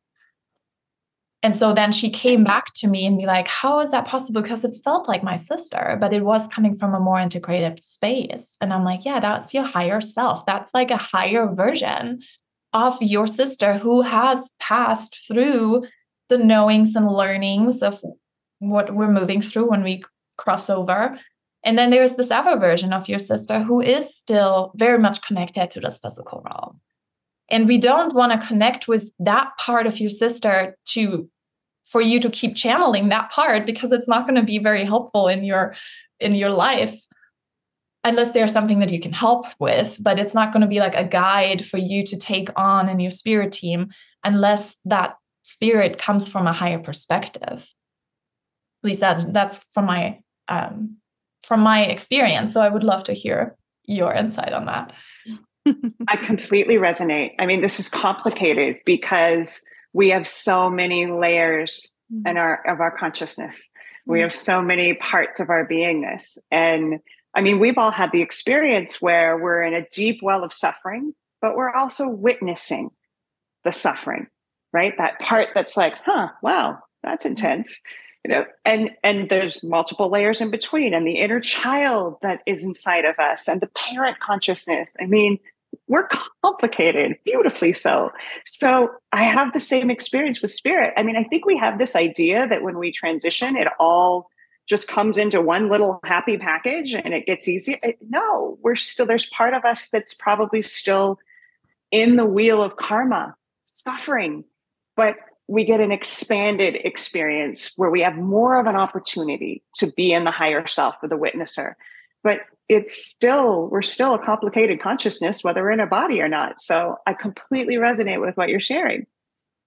And so then she came back to me and be like, how is that possible? Because it felt like my sister, but it was coming from a more integrated space. And I'm like, yeah, that's your higher self. That's like a higher version of your sister who has passed through the knowings and learnings of what we're moving through when we cross over. And then there's this other version of your sister who is still very much connected to this physical realm. And we don't want to connect with that part of your sister to for you to keep channeling that part, because it's not going to be very helpful in your in your life, unless there's something that you can help with. But it's not going to be like a guide for you to take on in your spirit team unless that spirit comes from a higher perspective. At least that, that's from my um, from my experience. So I would love to hear your insight on that. I completely resonate. I mean, this is complicated because we have so many layers in our of our consciousness. We have so many parts of our beingness. And I mean, we've all had the experience where we're in a deep well of suffering, but we're also witnessing the suffering, right? That part that's like, huh, wow, that's intense. You know, and and there's multiple layers in between, and the inner child that is inside of us, and the parent consciousness. I mean, we're complicated, beautifully so. So I have the same experience with spirit. I mean, I think we have this idea that when we transition, it all just comes into one little happy package and it gets easier. No, we're still, there's part of us that's probably still in the wheel of karma, suffering, but we get an expanded experience where we have more of an opportunity to be in the higher self of the witnesser. But it's still, we're still a complicated consciousness, whether we're in a body or not. So I completely resonate with what you're sharing.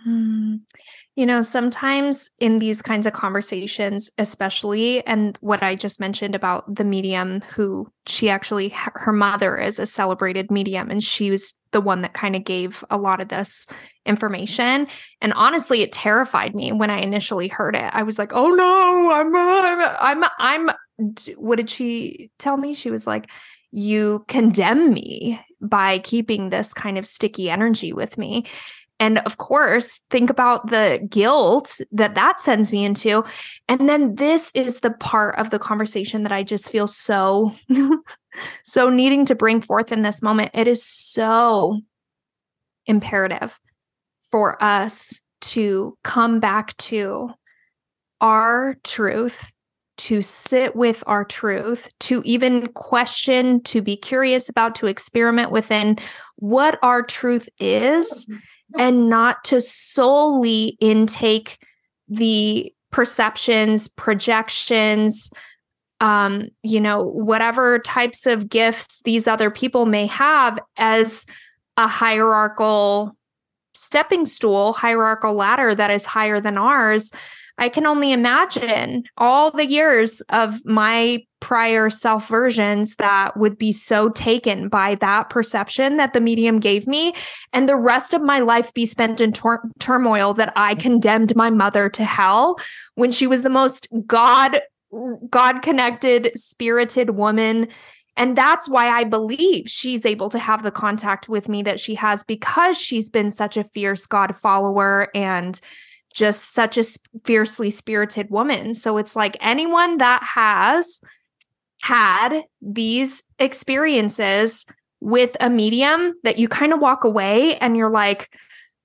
Mm. You know, sometimes in these kinds of conversations, especially, and what I just mentioned about the medium who she actually, her mother is a celebrated medium, and she was the one that kind of gave a lot of this information. And honestly, it terrified me when I initially heard it. I was like, oh no, I'm, I'm, I'm, I'm, what did she tell me? She was like, you condemn me by keeping this kind of sticky energy with me. And of course, think about the guilt that that sends me into. And then this is the part of the conversation that I just feel so, so needing to bring forth in this moment. It is so imperative for us to come back to our truth, to sit with our truth, to even question, to be curious about, to experiment within what our truth is. And not to solely intake the perceptions, projections, um, you know, whatever types of gifts these other people may have as a hierarchical stepping stool, hierarchical ladder that is higher than ours. I can only imagine all the years of my prior self versions that would be so taken by that perception that the medium gave me, and the rest of my life be spent in tor- turmoil that I condemned my mother to hell when she was the most God, God connected, spirited woman. And that's why I believe she's able to have the contact with me that she has, because she's been such a fierce God follower and just such a fiercely spirited woman. So it's like anyone that has had these experiences with a medium that you kind of walk away and you're like,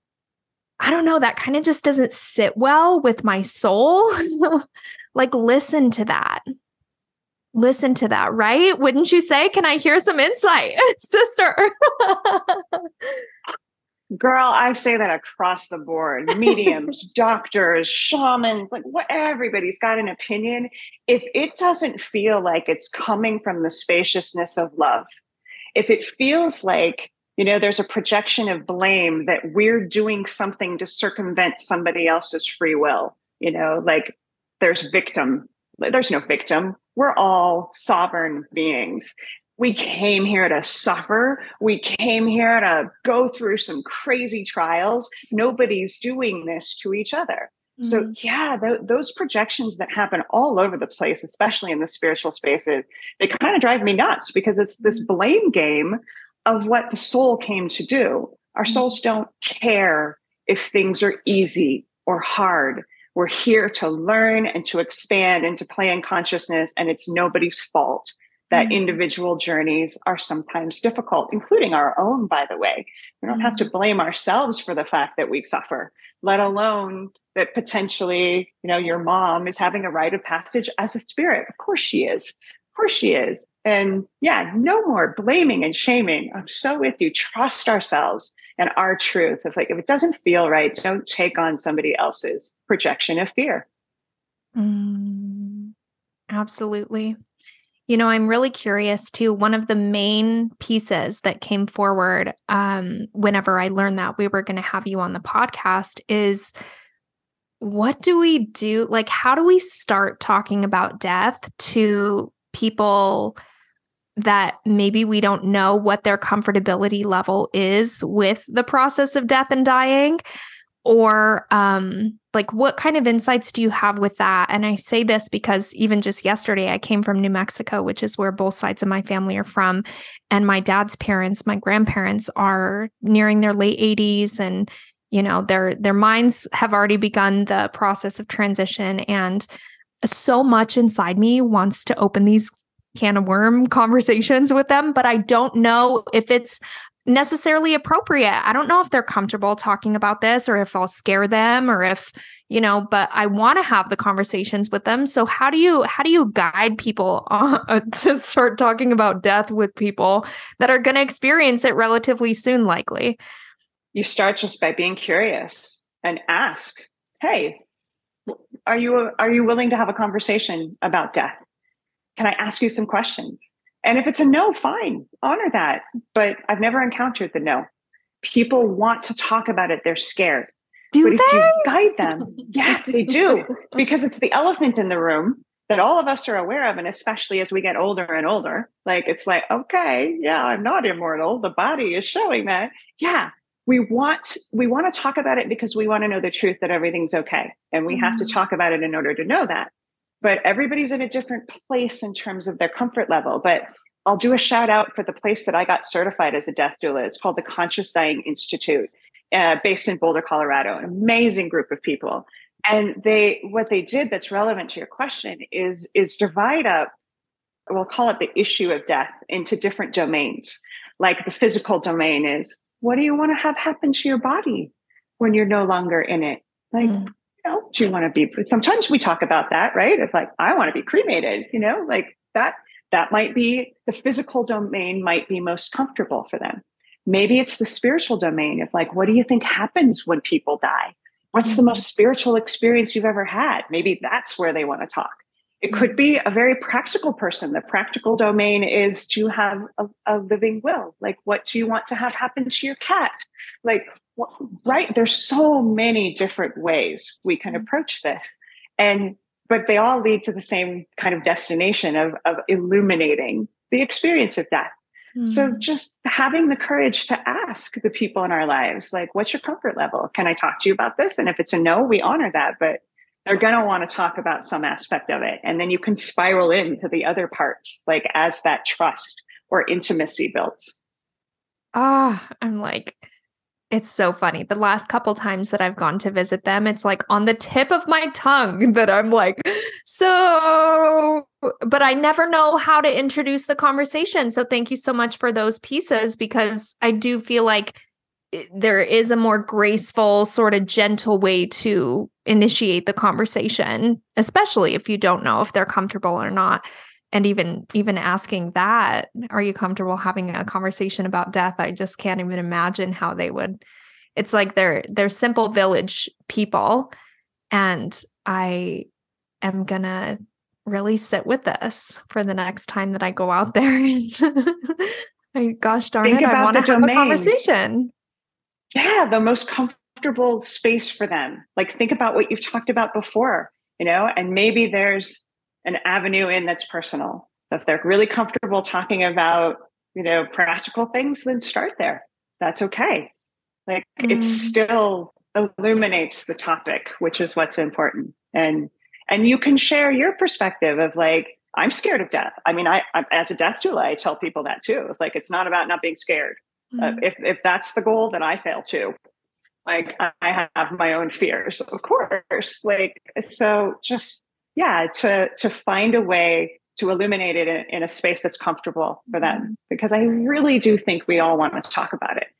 I don't know, that kind of just doesn't sit well with my soul. Like, listen to that. Listen to that, right? Wouldn't you say? Can I hear some insight, sister? Girl, I say that across the board. Mediums, doctors, shamans, like what, everybody's got an opinion. If it doesn't feel like it's coming from the spaciousness of love, if it feels like, you know, there's a projection of blame that we're doing something to circumvent somebody else's free will, you know, like there's victim, there's no victim. We're all sovereign beings. We came here to suffer. We came here to go through some crazy trials. Nobody's doing this to each other. Mm-hmm. So yeah, th- those projections that happen all over the place, especially in the spiritual spaces, they kind of drive me nuts because it's this blame game of what the soul came to do. Our mm-hmm. souls don't care if things are easy or hard. We're here to learn and to expand and to play in consciousness, and it's nobody's fault that individual journeys are sometimes difficult, including our own, by the way. We don't have to blame ourselves for the fact that we suffer, let alone that potentially, you know, your mom is having a rite of passage as a spirit. Of course she is. Of course she is. And yeah, no more blaming and shaming. I'm so with you. Trust ourselves and our truth. If like, if it doesn't feel right, don't take on somebody else's projection of fear. Mm, absolutely. You know, I'm really curious too. One of the main pieces that came forward um, whenever I learned that we were going to have you on the podcast is, what do we do? Like, how do we start talking about death to people that maybe we don't know what their comfortability level is with the process of death and dying? Or um, like, what kind of insights do you have with that? And I say this because even just yesterday, I came from New Mexico, which is where both sides of my family are from. And my dad's parents, my grandparents, are nearing their late eighties. And, you know, their their minds have already begun the process of transition. And so much inside me wants to open these can of worm conversations with them. But I don't know if it's necessarily appropriate. I don't know if they're comfortable talking about this or if I'll scare them or if, you know, but I want to have the conversations with them. So how do you, how do you guide people uh, to start talking about death with people that are going to experience it relatively soon, likely? You start just by being curious and ask, hey, are you, are you willing to have a conversation about death? Can I ask you some questions? And if it's a no, fine, honor that. But I've never encountered the no. People want to talk about it. They're scared. Do but they? if you guide them, yeah, they do, because it's the elephant in the room that all of us are aware of. And especially as we get older and older, like, it's like, okay, yeah, I'm not immortal. The body is showing that. Yeah. We want, we want to talk about it because we want to know the truth that everything's okay. And we mm-hmm. have to talk about it in order to know that. But everybody's in a different place in terms of their comfort level. But I'll do a shout out for the place that I got certified as a death doula. It's called the Conscious Dying Institute, uh, based in Boulder, Colorado. An amazing group of people. And they, what they did that's relevant to your question is, is divide up, we'll call it the issue of death, into different domains. Like the physical domain is, what do you want to have happen to your body when you're no longer in it? Like, mm. you know, do you want to be, sometimes we talk about that, right? It's like, I want to be cremated, you know, like that, that might be the physical domain might be most comfortable for them. Maybe it's the spiritual domain of like, what do you think happens when people die? What's the most spiritual experience you've ever had? Maybe that's where they want to talk. It could be a very practical person. The practical domain is, do you have a, a living will? Like, what do you want to have happen to your cat? Like, what, right? There's so many different ways we can approach this. And, but they all lead to the same kind of destination of, of illuminating the experience of death. Mm. So just having the courage to ask the people in our lives, like, what's your comfort level? Can I talk to you about this? And if it's a no, we honor that. But they're going to want to talk about some aspect of it. And then you can spiral into the other parts, like as that trust or intimacy builds. Ah, oh, I'm like, it's so funny. The last couple times that I've gone to visit them, it's like on the tip of my tongue that I'm like, so, but I never know how to introduce the conversation. So thank you so much for those pieces, because I do feel like there is a more graceful, sort of gentle way to initiate the conversation, especially if you don't know if they're comfortable or not. And even even asking that, are you comfortable having a conversation about death? I just can't even imagine how they would. It's like they're they're simple village people, and I am gonna really sit with this for the next time that I go out there. And gosh darn Think it, I want to have domain. a conversation. Yeah, the most comfortable space for them. Like, think about what you've talked about before, you know, and maybe there's an avenue in that's personal. If they're really comfortable talking about, you know, practical things, then start there. That's okay. Like, mm. it still illuminates the topic, which is what's important. And and you can share your perspective of like, I'm scared of death. I mean, I, I as a death doula, I tell people that too. It's like, it's not about not being scared. Mm. Uh, if if that's the goal, then I fail too. Like, I have my own fears, of course. Like, so just, yeah, to to find a way to illuminate it in, in a space that's comfortable for them, because I really do think we all want to talk about it.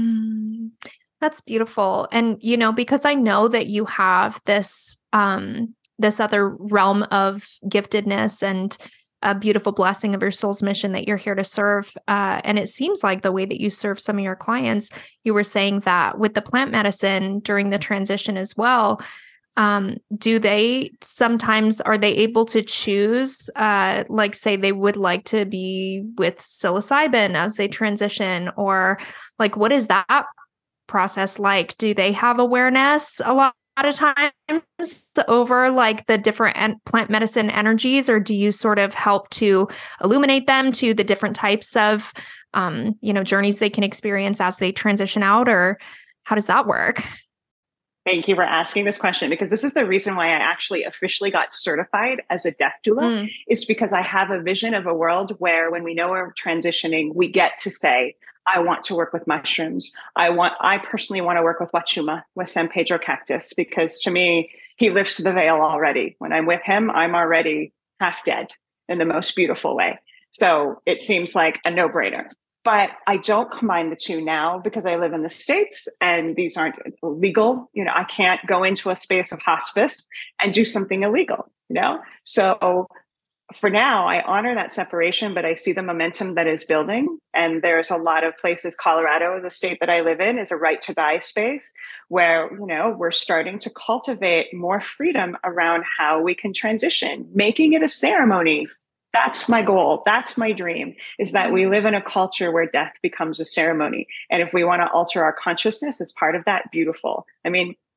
Mm, that's beautiful. And, you know, because I know that you have this, um, this other realm of giftedness and a beautiful blessing of your soul's mission that you're here to serve. Uh, and it seems like the way that you serve some of your clients, you were saying that with the plant medicine during the transition as well. Um, do they sometimes, are they able to choose, uh, like say they would like to be with psilocybin as they transition, or like, what is that process like? Do they have awareness a lot of times over like the different en- plant medicine energies, or do you sort of help to illuminate them to the different types of, um, you know, journeys they can experience as they transition out, or how does that work? Thank you for asking this question, because this is the reason why I actually officially got certified as a death doula, mm. is because I have a vision of a world where when we know we're transitioning, we get to say, I want to work with mushrooms. I want, I personally want to work with Wachuma, with San Pedro cactus, because to me, he lifts the veil already. When I'm with him, I'm already half dead in the most beautiful way. So it seems like a no-brainer. But I don't combine the two now because I live in the States and these aren't legal. You know, I can't go into a space of hospice and do something illegal, you know? So for now, I honor that separation, but I see the momentum that is building. And there's a lot of places, Colorado, the state that I live in, is a right to die space where, you know, we're starting to cultivate more freedom around how we can transition, making it a ceremony. That's my goal. That's my dream, is that we live in a culture where death becomes a ceremony. And if we want to alter our consciousness as part of that, beautiful. I mean,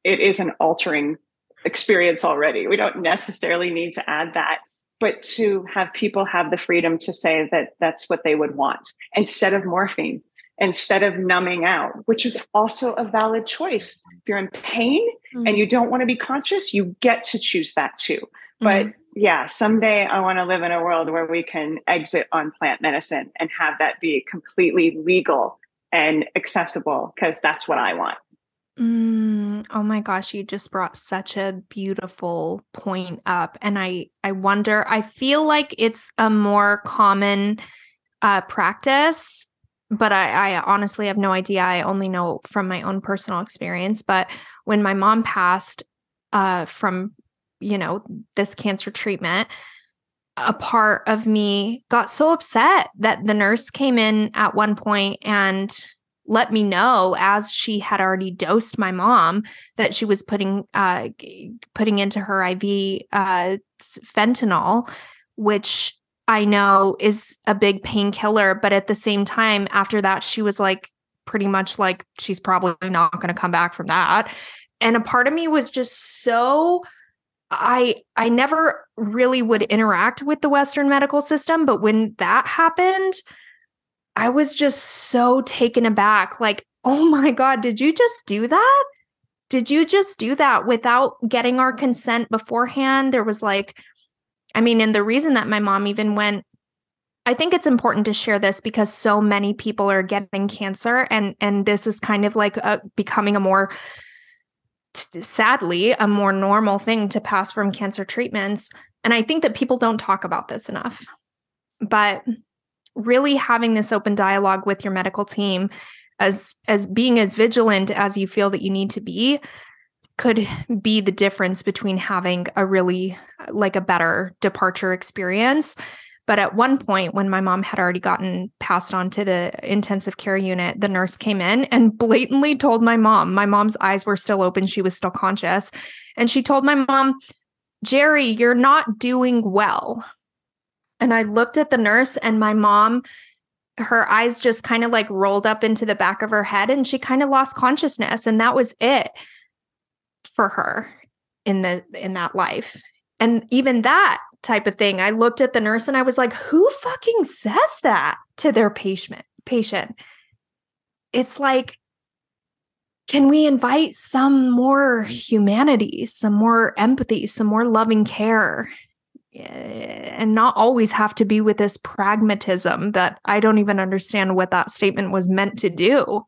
it is an altering experience already. We don't necessarily need to add that, but to have people have the freedom to say that that's what they would want instead of morphine, instead of numbing out, which is also a valid choice. If you're in pain mm. and you don't want to be conscious, you get to choose that too. But mm. yeah, someday I want to live in a world where we can exit on plant medicine and have that be completely legal and accessible, because that's what I want. Mm, oh my gosh, you just brought such a beautiful point up. And I, I wonder, I feel like it's a more common uh, practice, but I, I honestly have no idea. I only know from my own personal experience. But when my mom passed uh, from, you know, this cancer treatment, a part of me got so upset that the nurse came in at one point and let me know, as she had already dosed my mom, that she was putting uh, putting into her I V uh, fentanyl, which I know is a big painkiller. But at the same time, after that, she was like, pretty much like, she's probably not going to come back from that. And a part of me was just so, I I never really would interact with the Western medical system. But when that happened, I was just so taken aback. Like, oh my God, did you just do that? Did you just do that without getting our consent beforehand? There was like, I mean, and the reason that my mom even went, I think it's important to share this because so many people are getting cancer, and and this is kind of like a, becoming a more, t- sadly, a more normal thing to pass from cancer treatments. And I think that people don't talk about this enough. But really having this open dialogue with your medical team, as as being as vigilant as you feel that you need to be, could be the difference between having a really like a better departure experience. But at one point, when my mom had already gotten passed on to the intensive care unit, the nurse came in and blatantly told my mom, my mom's eyes were still open, she was still conscious. And she told my mom, "Jerry, you're not doing well." And I looked at the nurse, and my mom, her eyes just kind of like rolled up into the back of her head, and she kind of lost consciousness. And that was it for her in the in that life. And even that type of thing, I looked at the nurse and I was like, who fucking says that to their patient? Patient? It's like, can we invite some more humanity, some more empathy, some more loving care? And not always have to be with this pragmatism that I don't even understand what that statement was meant to do.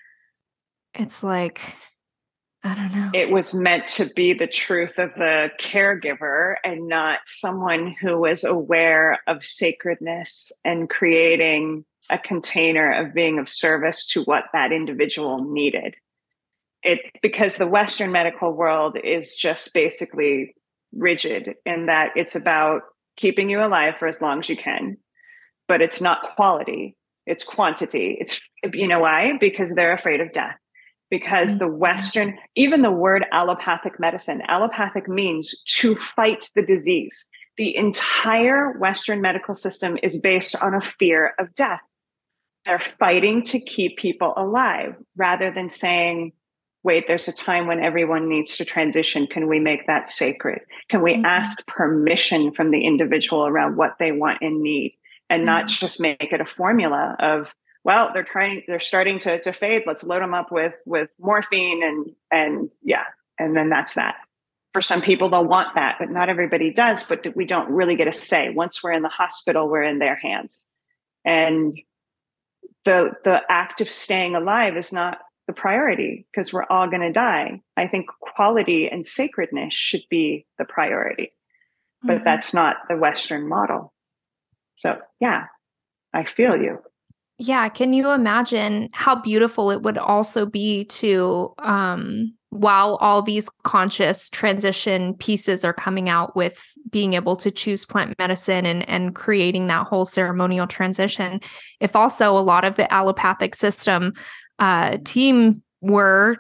It's like, I don't know. It was meant to be the truth of the caregiver and not someone who was aware of sacredness and creating a container of being of service to what that individual needed. It's because the Western medical world is just basically rigid in that it's about keeping you alive for as long as you can, but it's not quality, it's quantity. It's, you know why? Because they're afraid of death. Because the Western, even the word allopathic medicine, allopathic means to fight the disease. The entire Western medical system is based on a fear of death. They're fighting to keep people alive rather than saying, wait, there's a time when everyone needs to transition. Can we make that sacred? Can we mm-hmm. ask permission from the individual around what they want and need, and mm-hmm. not just make it a formula of, well, they're trying, they're starting to, to fade. Let's load them up with, with morphine and, and yeah. And then that's that. For some people, they'll want that, but not everybody does, but we don't really get a say. Once we're in the hospital, we're in their hands. And the, the act of staying alive is not the priority because we're all going to die. I think quality and sacredness should be the priority, but mm-hmm. that's not the Western model. So yeah, I feel you. Yeah. Can you imagine how beautiful it would also be to, um, while all these conscious transition pieces are coming out with being able to choose plant medicine and, and creating that whole ceremonial transition, if also a lot of the allopathic system uh, team were,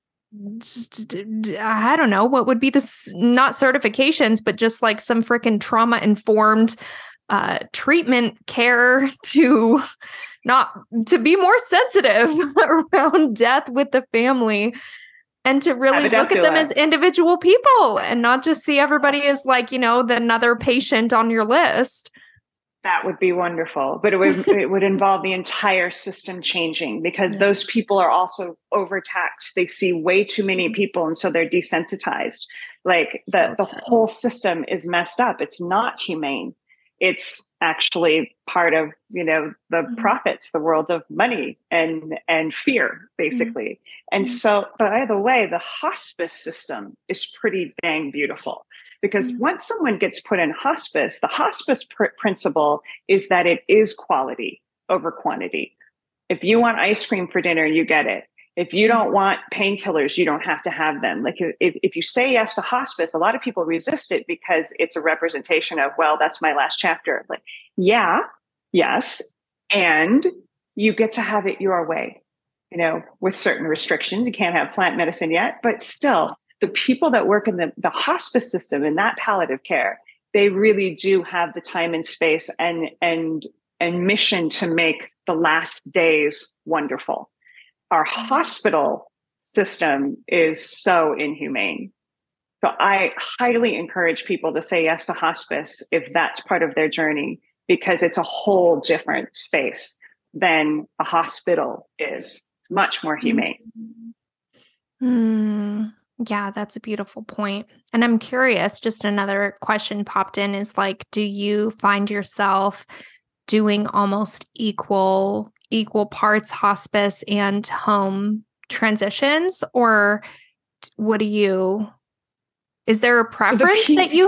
I don't know, what would be this, not certifications, but just like some freaking trauma-informed uh, treatment care to not to be more sensitive around death with the family. And to really look at them as individual people and not just see everybody as like, you know, the another patient on your list. That would be wonderful, but it would it would involve the entire system changing, because yeah. those people are also overtaxed. They see way too many people, and so they're desensitized. Like the, so the whole system is messed up. It's not humane. It's actually part of, you know, the mm-hmm. profits, the world of money and and fear, basically. Mm-hmm. And so, by the way, the hospice system is pretty dang beautiful, because mm-hmm. once someone gets put in hospice, the hospice pr- principle is that it is quality over quantity. If you want ice cream for dinner, you get it. If you don't want painkillers, you don't have to have them. Like if, if you say yes to hospice, a lot of people resist it because it's a representation of, well, that's my last chapter. Like, yeah, yes. And you get to have it your way, you know, with certain restrictions. You can't have plant medicine yet, but still the people that work in the, the hospice system and that palliative care, they really do have the time and space and, and, and mission to make the last days wonderful. Our hospital system is so inhumane. So I highly encourage people to say yes to hospice if that's part of their journey, because it's a whole different space than a hospital is. It's much more humane. Mm, yeah, that's a beautiful point. And I'm curious, just another question popped in is like, do you find yourself doing almost equal equal parts hospice and home transitions, or what do you, is there a preference so the, that you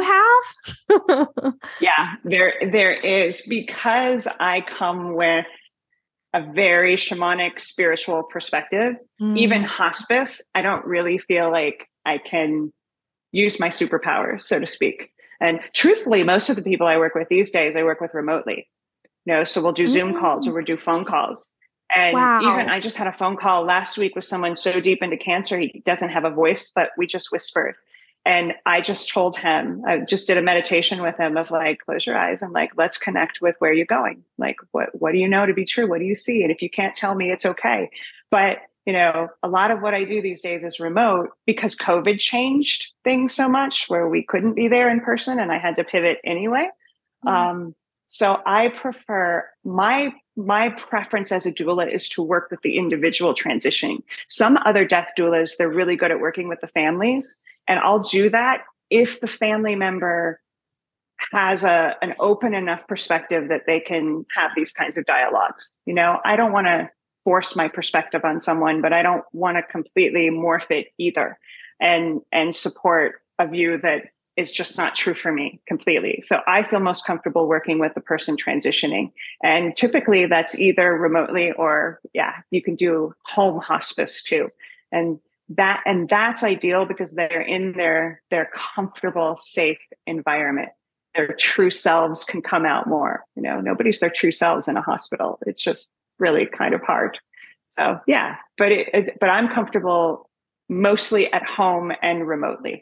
have? Yeah, there, there is, because I come with a very shamanic spiritual perspective. Mm. Even hospice, I don't really feel like I can use my superpowers, so to speak. And truthfully, most of the people I work with these days, I work with remotely. You know, so we'll do Zoom mm. calls or we'll do phone calls. And wow. even I just had a phone call last week with someone so deep into cancer, he doesn't have a voice, but we just whispered. And I just told him, I just did a meditation with him of like, close your eyes and like, let's connect with where you're going. Like, what, what do you know to be true? What do you see? And if you can't tell me, it's okay. But, you know, a lot of what I do these days is remote because COVID changed things so much where we couldn't be there in person and I had to pivot anyway. Mm. Um, So I prefer, my my preference as a doula is to work with the individual transitioning. Some other death doulas, they're really good at working with the families. And I'll do that if the family member has a an open enough perspective that they can have these kinds of dialogues. You know, I don't want to force my perspective on someone, but I don't want to completely morph it either and and support a view that is just not true for me completely. So I feel most comfortable working with the person transitioning. And typically that's either remotely or yeah, you can do home hospice too. And that, and that's ideal because they're in their, their comfortable, safe environment. Their true selves can come out more. You know, nobody's their true selves in a hospital. It's just really kind of hard. So yeah, but it, it but I'm comfortable mostly at home and remotely.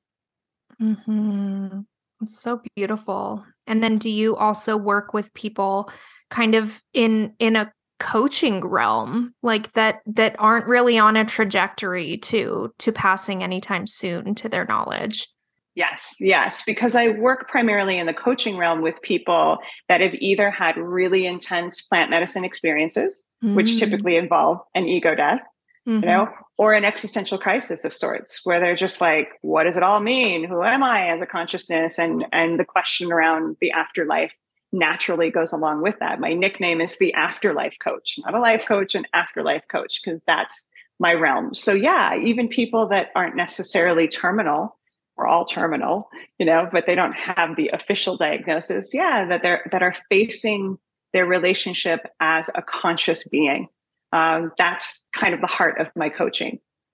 Mm-hmm. It's so beautiful. And then do you also work with people kind of in in a coaching realm, like that that aren't really on a trajectory to to passing anytime soon to their knowledge? Yes, yes, because I work primarily in the coaching realm with people that have either had really intense plant medicine experiences, mm-hmm. which typically involve an ego death, mm-hmm. you know, or an existential crisis of sorts, where they're just like, what does it all mean? Who am I as a consciousness? And, and the question around the afterlife naturally goes along with that. My nickname is the afterlife coach, not a life coach, an afterlife coach, because that's my realm. So yeah, even people that aren't necessarily terminal, we're all terminal, you know, but they don't have the official diagnosis. Yeah, that they're, that are facing their relationship as a conscious being. Um, that's kind of the heart of my coaching.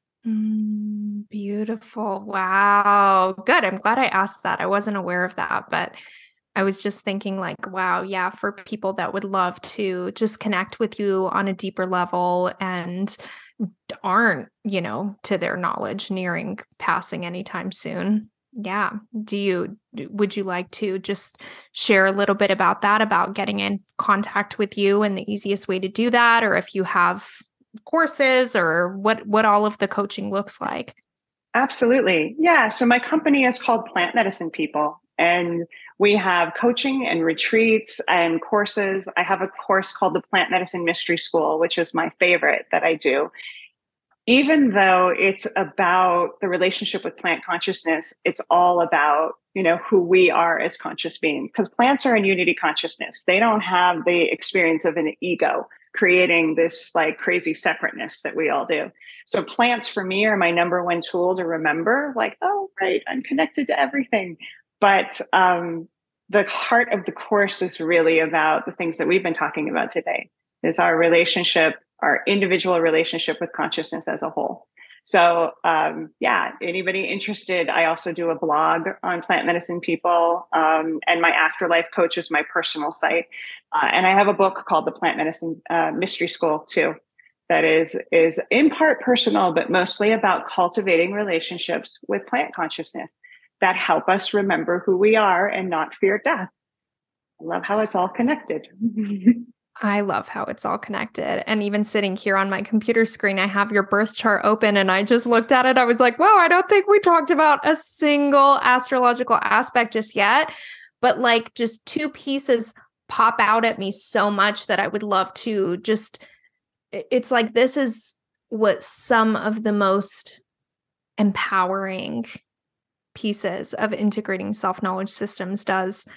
Mm, beautiful. Wow. Good. I'm glad I asked that. I wasn't aware of that, but I was just thinking like, wow, yeah, for people that would love to just connect with you on a deeper level and aren't, you know, to their knowledge nearing passing anytime soon. Yeah. Do you, would you like to just share a little bit about that, about getting in contact with you and the easiest way to do that? Or if you have courses or what, what all of the coaching looks like? Absolutely. Yeah. So my company is called Plant Medicine People, and we have coaching and retreats and courses. I have a course called the Plant Medicine Mystery School, which is my favorite that I do. Even though it's about the relationship with plant consciousness, it's all about, you know, who we are as conscious beings, because plants are in unity consciousness. They don't have the experience of an ego creating this like crazy separateness that we all do. So plants for me are my number one tool to remember, like, oh, right, I'm connected to everything. But um, the heart of the course is really about the things that we've been talking about today, is our relationship, our individual relationship with consciousness as a whole. So um, yeah, anybody interested, I also do a blog on Plant Medicine People, um, and my Afterlife Coach is my personal site. Uh, and I have a book called the Plant Medicine uh, Mystery School too, that is, is in part personal, but mostly about cultivating relationships with plant consciousness that help us remember who we are and not fear death. I love how it's all connected. I love how it's all connected. And even sitting here on my computer screen, I have your birth chart open and I just looked at it. I was like, wow, I don't think we talked about a single astrological aspect just yet. But like just two pieces pop out at me so much that I would love to just, it's like, this is what some of the most empowering pieces of integrating self-knowledge systems does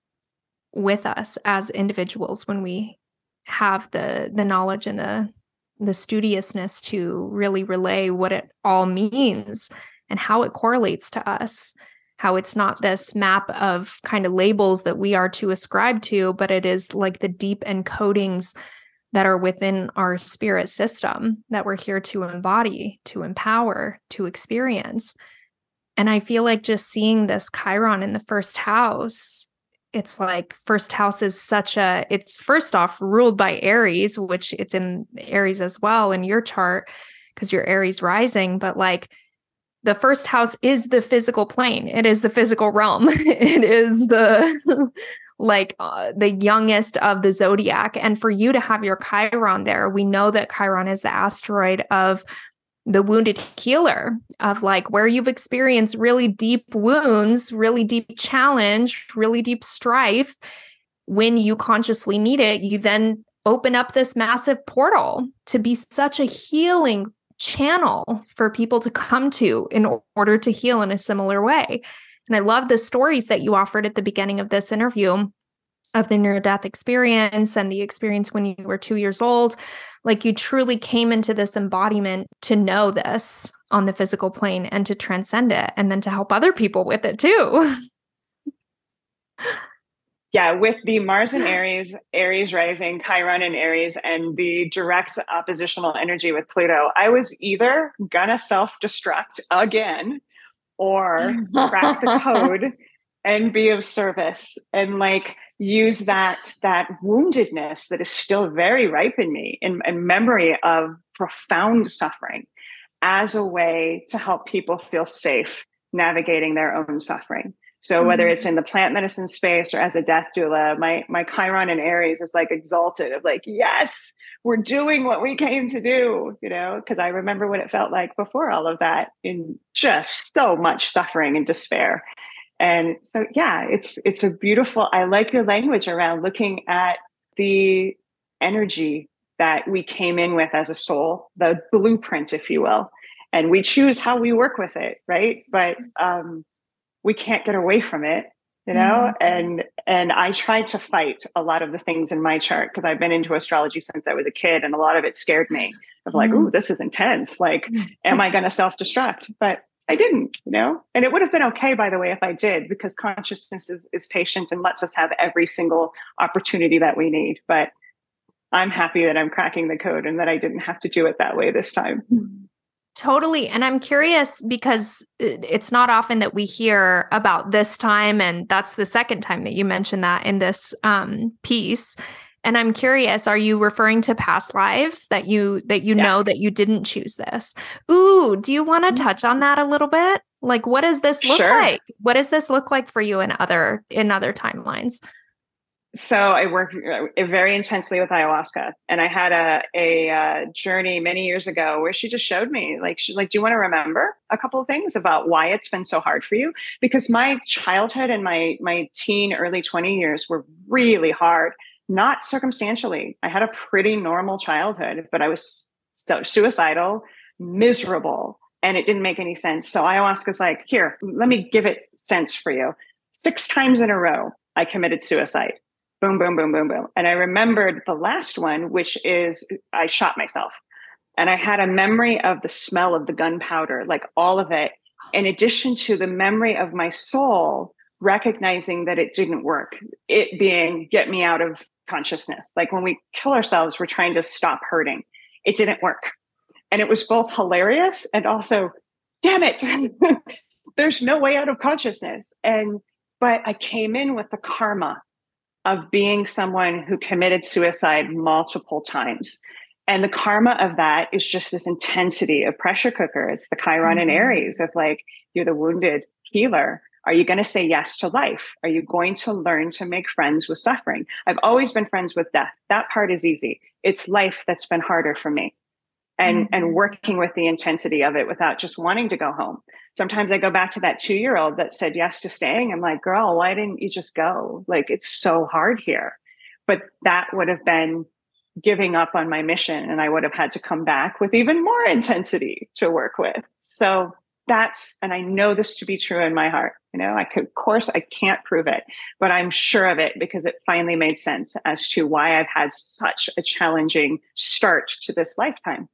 with us as individuals when we have the the knowledge and the the studiousness to really relay what it all means and how it correlates to us, how it's not this map of kind of labels that we are to ascribe to, but it is like the deep encodings that are within our spirit system that we're here to embody, to empower, to experience. And I feel like just seeing this Chiron in the first house, it's like first house is such a, it's first off ruled by Aries, which it's in Aries as well in your chart because you're Aries rising, but like the first house is the physical plane. It is the physical realm. It is the like uh, the youngest of the zodiac. And for you to have your Chiron there, we know that Chiron is the asteroid of the wounded healer, of like where you've experienced really deep wounds, really deep challenge, really deep strife. When you consciously meet it, you then open up this massive portal to be such a healing channel for people to come to in order to heal in a similar way. And I love the stories that you offered at the beginning of this interview of the near-death experience and the experience when you were two years old. Like you truly came into this embodiment to know this on the physical plane and to transcend it and then to help other people with it too. Yeah, with the Mars and Aries, Aries rising, Chiron and Aries, and the direct oppositional energy with Pluto, I was either gonna self-destruct again or crack the code and be of service and like use that that woundedness that is still very ripe in me in, in memory of profound suffering as a way to help people feel safe navigating their own suffering. So mm-hmm. whether it's in the plant medicine space or as a death doula, my my Chiron in Aries is like exalted of like, yes, we're doing what we came to do, you know, because I remember what it felt like before all of that in just so much suffering and despair. And so, yeah, it's it's a beautiful, I like your language around looking at the energy that we came in with as a soul, the blueprint, if you will, and we choose how we work with it, right? But um, we can't get away from it, you know? Mm-hmm. And and I tried to fight a lot of the things in my chart because I've been into astrology since I was a kid, and a lot of it scared me of like, mm-hmm. ooh, this is intense. Like, am I going to self-destruct? But I didn't, you know, and it would have been okay, by the way, if I did, because consciousness is, is patient and lets us have every single opportunity that we need. But I'm happy that I'm cracking the code and that I didn't have to do it that way this time. Totally. And I'm curious because it's not often that we hear about this time. And that's the second time that you mentioned that in this um, piece. And I'm curious, are you referring to past lives that you that you yeah. know that you didn't choose this? Ooh, do you want to touch on that a little bit? Like, what does this look sure. like? What does this look like for you in other in other timelines? So I work very intensely with ayahuasca, and I had a a uh, journey many years ago where she just showed me, like, she's like, "Do you want to remember a couple of things about why it's been so hard for you?" Because my childhood and my my teen, early twenty years were really hard. Not circumstantially, I had a pretty normal childhood, but I was so suicidal, miserable, and it didn't make any sense. So ayahuasca's like, "Here, let me give it sense for you." Six times in a row, I committed suicide. Boom, boom, boom, boom, boom. And I remembered the last one, which is I shot myself. And I had a memory of the smell of the gunpowder, like all of it, in addition to the memory of my soul recognizing that it didn't work. It being, get me out of consciousness. Like when we kill ourselves, we're trying to stop hurting. It didn't work. And it was both hilarious and also, damn it, there's no way out of consciousness. And, but I came in with the karma of being someone who committed suicide multiple times. And the karma of that is just this intensity of pressure cooker. It's the Chiron and Aries of like, you're the wounded healer. Are you going to say yes to life? Are you going to learn to make friends with suffering? I've always been friends with death. That part is easy. It's life that's been harder for me. And, mm-hmm. and working with the intensity of it without just wanting to go home. Sometimes I go back to that two-year-old that said yes to staying. I'm like, girl, why didn't you just go? Like, it's so hard here. But that would have been giving up on my mission. And I would have had to come back with even more intensity to work with. So that's, and I know this to be true in my heart. You know, I could, of course, I can't prove it, but I'm sure of it because it finally made sense as to why I've had such a challenging start to this lifetime.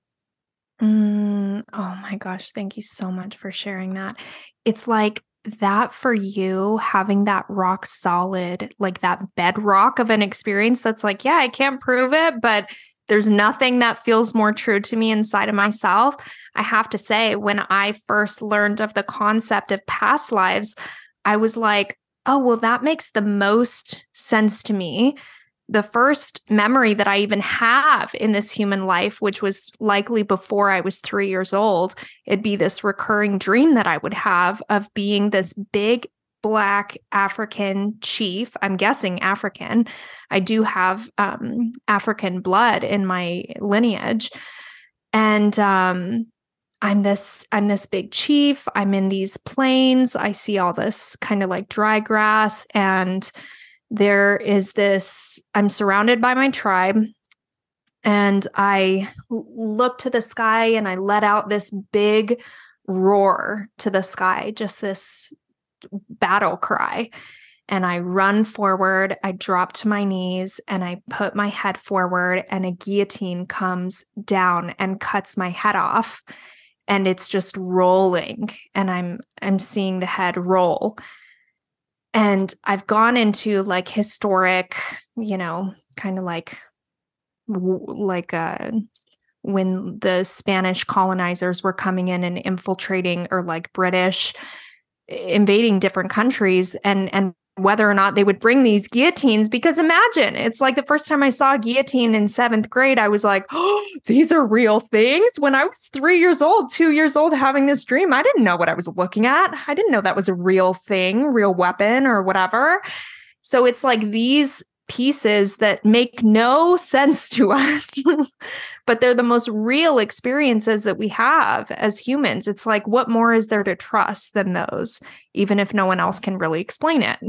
Mm, oh my gosh. Thank you so much for sharing that. It's like that for you, having that rock solid, like that bedrock of an experience that's like, yeah, I can't prove it, but there's nothing that feels more true to me inside of myself. I have to say, when I first learned of the concept of past lives, I was like, oh, well, that makes the most sense to me. The first memory that I even have in this human life, which was likely before I was three years old, it'd be this recurring dream that I would have of being this big Black African chief. I'm guessing African. I do have um, African blood in my lineage. And um, I'm this, I'm this big chief. I'm in these plains. I see all this kind of like dry grass, and there is this, I'm surrounded by my tribe, and I look to the sky and I let out this big roar to the sky, just this battle cry. And I run forward, I drop to my knees, and I put my head forward, and a guillotine comes down and cuts my head off. And it's just rolling, and I'm I'm seeing the head roll. And I've gone into like historic, you know, kind of like, like uh, when the Spanish colonizers were coming in and infiltrating, or like British invading different countries, and, and whether or not they would bring these guillotines. Because imagine, it's like the first time I saw a guillotine in seventh grade, I was like, oh, these are real things. When I was three years old, two years old, having this dream, I didn't know what I was looking at. I didn't know that was a real thing, real weapon or whatever. So it's like these pieces that make no sense to us, but they're the most real experiences that we have as humans. It's like, what more is there to trust than those, even if no one else can really explain it?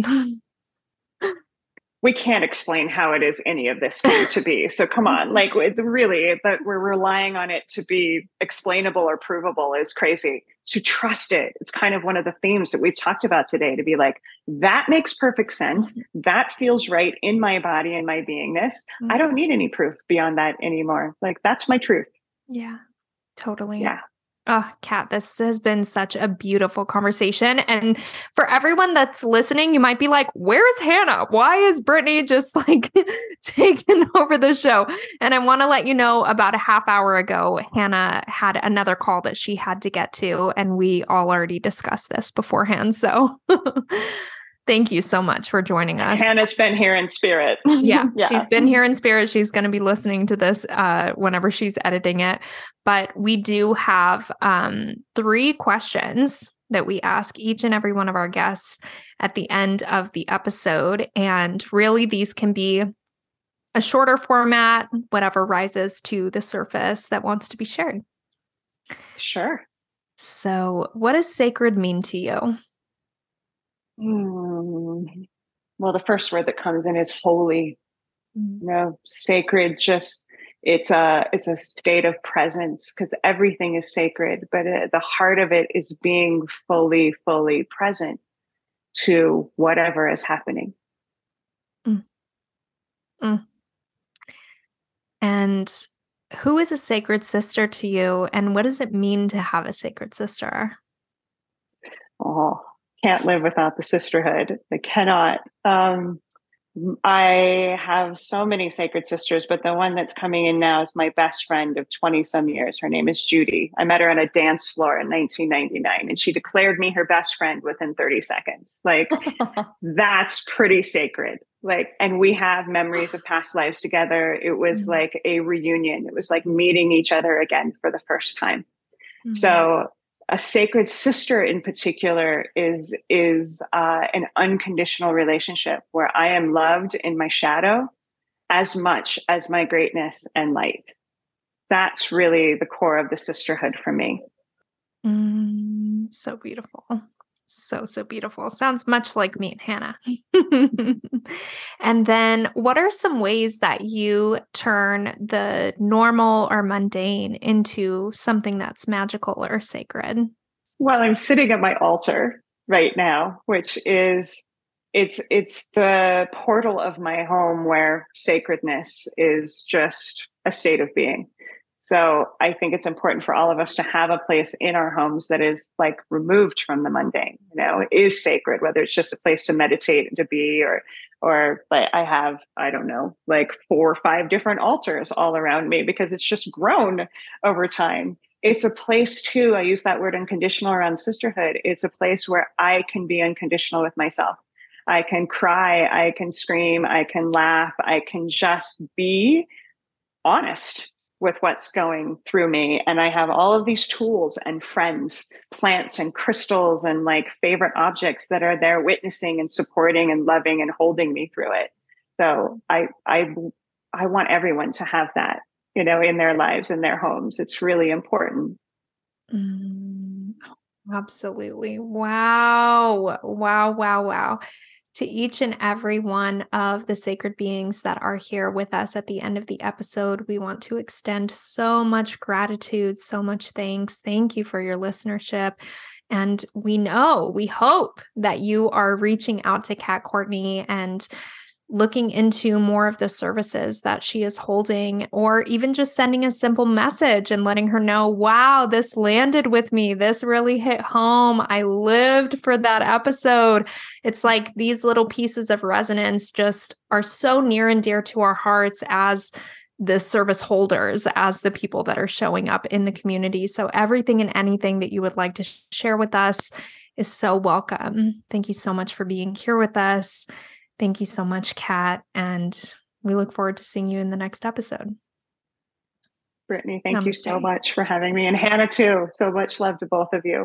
We can't explain how it is any of this came to be. So come on, like really, that we're relying on it to be explainable or provable is crazy. To trust it, it's kind of one of the themes that we've talked about today, to be like, that makes perfect sense. That feels right in my body and my beingness. I don't need any proof beyond that anymore. Like, that's my truth. Yeah, totally. Yeah. Oh, Kat, this has been such a beautiful conversation. And for everyone that's listening, you might be like, where's Hannah? Why is Brittany just like taking over the show? And I want to let you know, about a half hour ago, Hannah had another call that she had to get to, and we all already discussed this beforehand. So thank you so much for joining us. Hannah's been here in spirit. Yeah, yeah, she's been here in spirit. She's going to be listening to this uh, whenever she's editing it. But we do have um, three questions that we ask each and every one of our guests at the end of the episode. And really, these can be a shorter format, whatever rises to the surface that wants to be shared. Sure. So, what does sacred mean to you? Mm. Well, the first word that comes in is holy. You know, sacred, just it's a it's a state of presence, because everything is sacred, but it, the heart of it is being fully, fully present to whatever is happening. Mm. Mm. And who is a sacred sister to you, and what does it mean to have a sacred sister? Oh, can't live without the sisterhood. I cannot. Um, I have so many sacred sisters, but the one that's coming in now is my best friend of twenty some years. Her name is Judy. I met her on a dance floor in nineteen ninety-nine, and she declared me her best friend within thirty seconds. Like, that's pretty sacred. Like, and we have memories of past lives together. It was mm-hmm. like a reunion. It was like meeting each other again for the first time. Mm-hmm. So a sacred sister in particular is, is uh, an unconditional relationship where I am loved in my shadow as much as my greatness and light. That's really the core of the sisterhood for me. Mm, so beautiful. So, so beautiful. Sounds much like me and Hannah. And then what are some ways that you turn the normal or mundane into something that's magical or sacred? Well, I'm sitting at my altar right now, which is, it's, it's the portal of my home where sacredness is just a state of being. So I think it's important for all of us to have a place in our homes that is like removed from the mundane, you know, is sacred, whether it's just a place to meditate and to be, or, or like I have, I don't know, like four or five different altars all around me because it's just grown over time. It's a place too, I use that word unconditional around sisterhood. It's a place where I can be unconditional with myself. I can cry, I can scream, I can laugh, I can just be honest with what's going through me. And I have all of these tools and friends, plants and crystals and like favorite objects that are there witnessing and supporting and loving and holding me through it. So I, I, I want everyone to have that, you know, in their lives, in their homes. It's really important. Mm, absolutely. Wow. Wow. Wow. Wow. To each and every one of the sacred beings that are here with us at the end of the episode, we want to extend so much gratitude, so much thanks. Thank you for your listenership. And we know, we hope that you are reaching out to Kat Courtney and looking into more of the services that she is holding, or even just sending a simple message and letting her know, wow, this landed with me. This really hit home. I lived for that episode. It's like these little pieces of resonance just are so near and dear to our hearts as the service holders, as the people that are showing up in the community. So everything and anything that you would like to sh- share with us is so welcome. Thank you so much for being here with us. Thank you so much, Kat, and we look forward to seeing you in the next episode. Brittany, thank Namaste. You so much for having me, and Hannah too. So much love to both of you.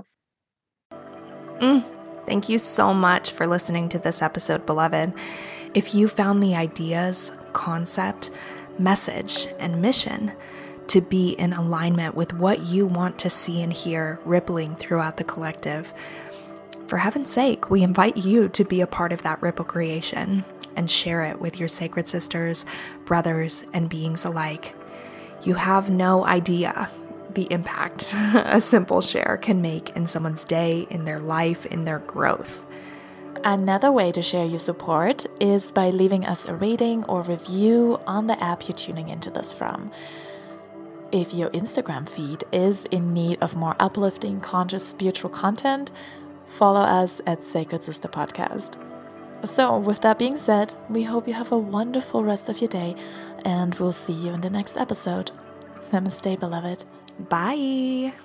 Mm, thank you so much for listening to this episode, beloved. If you found the ideas, concept, message, and mission to be in alignment with what you want to see and hear rippling throughout the collective, for heaven's sake, we invite you to be a part of that ripple creation and share it with your sacred sisters, brothers, and beings alike. You have no idea the impact a simple share can make in someone's day, in their life, in their growth. Another way to share your support is by leaving us a rating or review on the app you're tuning into this from. If your Instagram feed is in need of more uplifting, conscious, spiritual content, follow us at Sacred Sister Podcast. So with that being said, we hope you have a wonderful rest of your day, and we'll see you in the next episode. Namaste, beloved. Bye.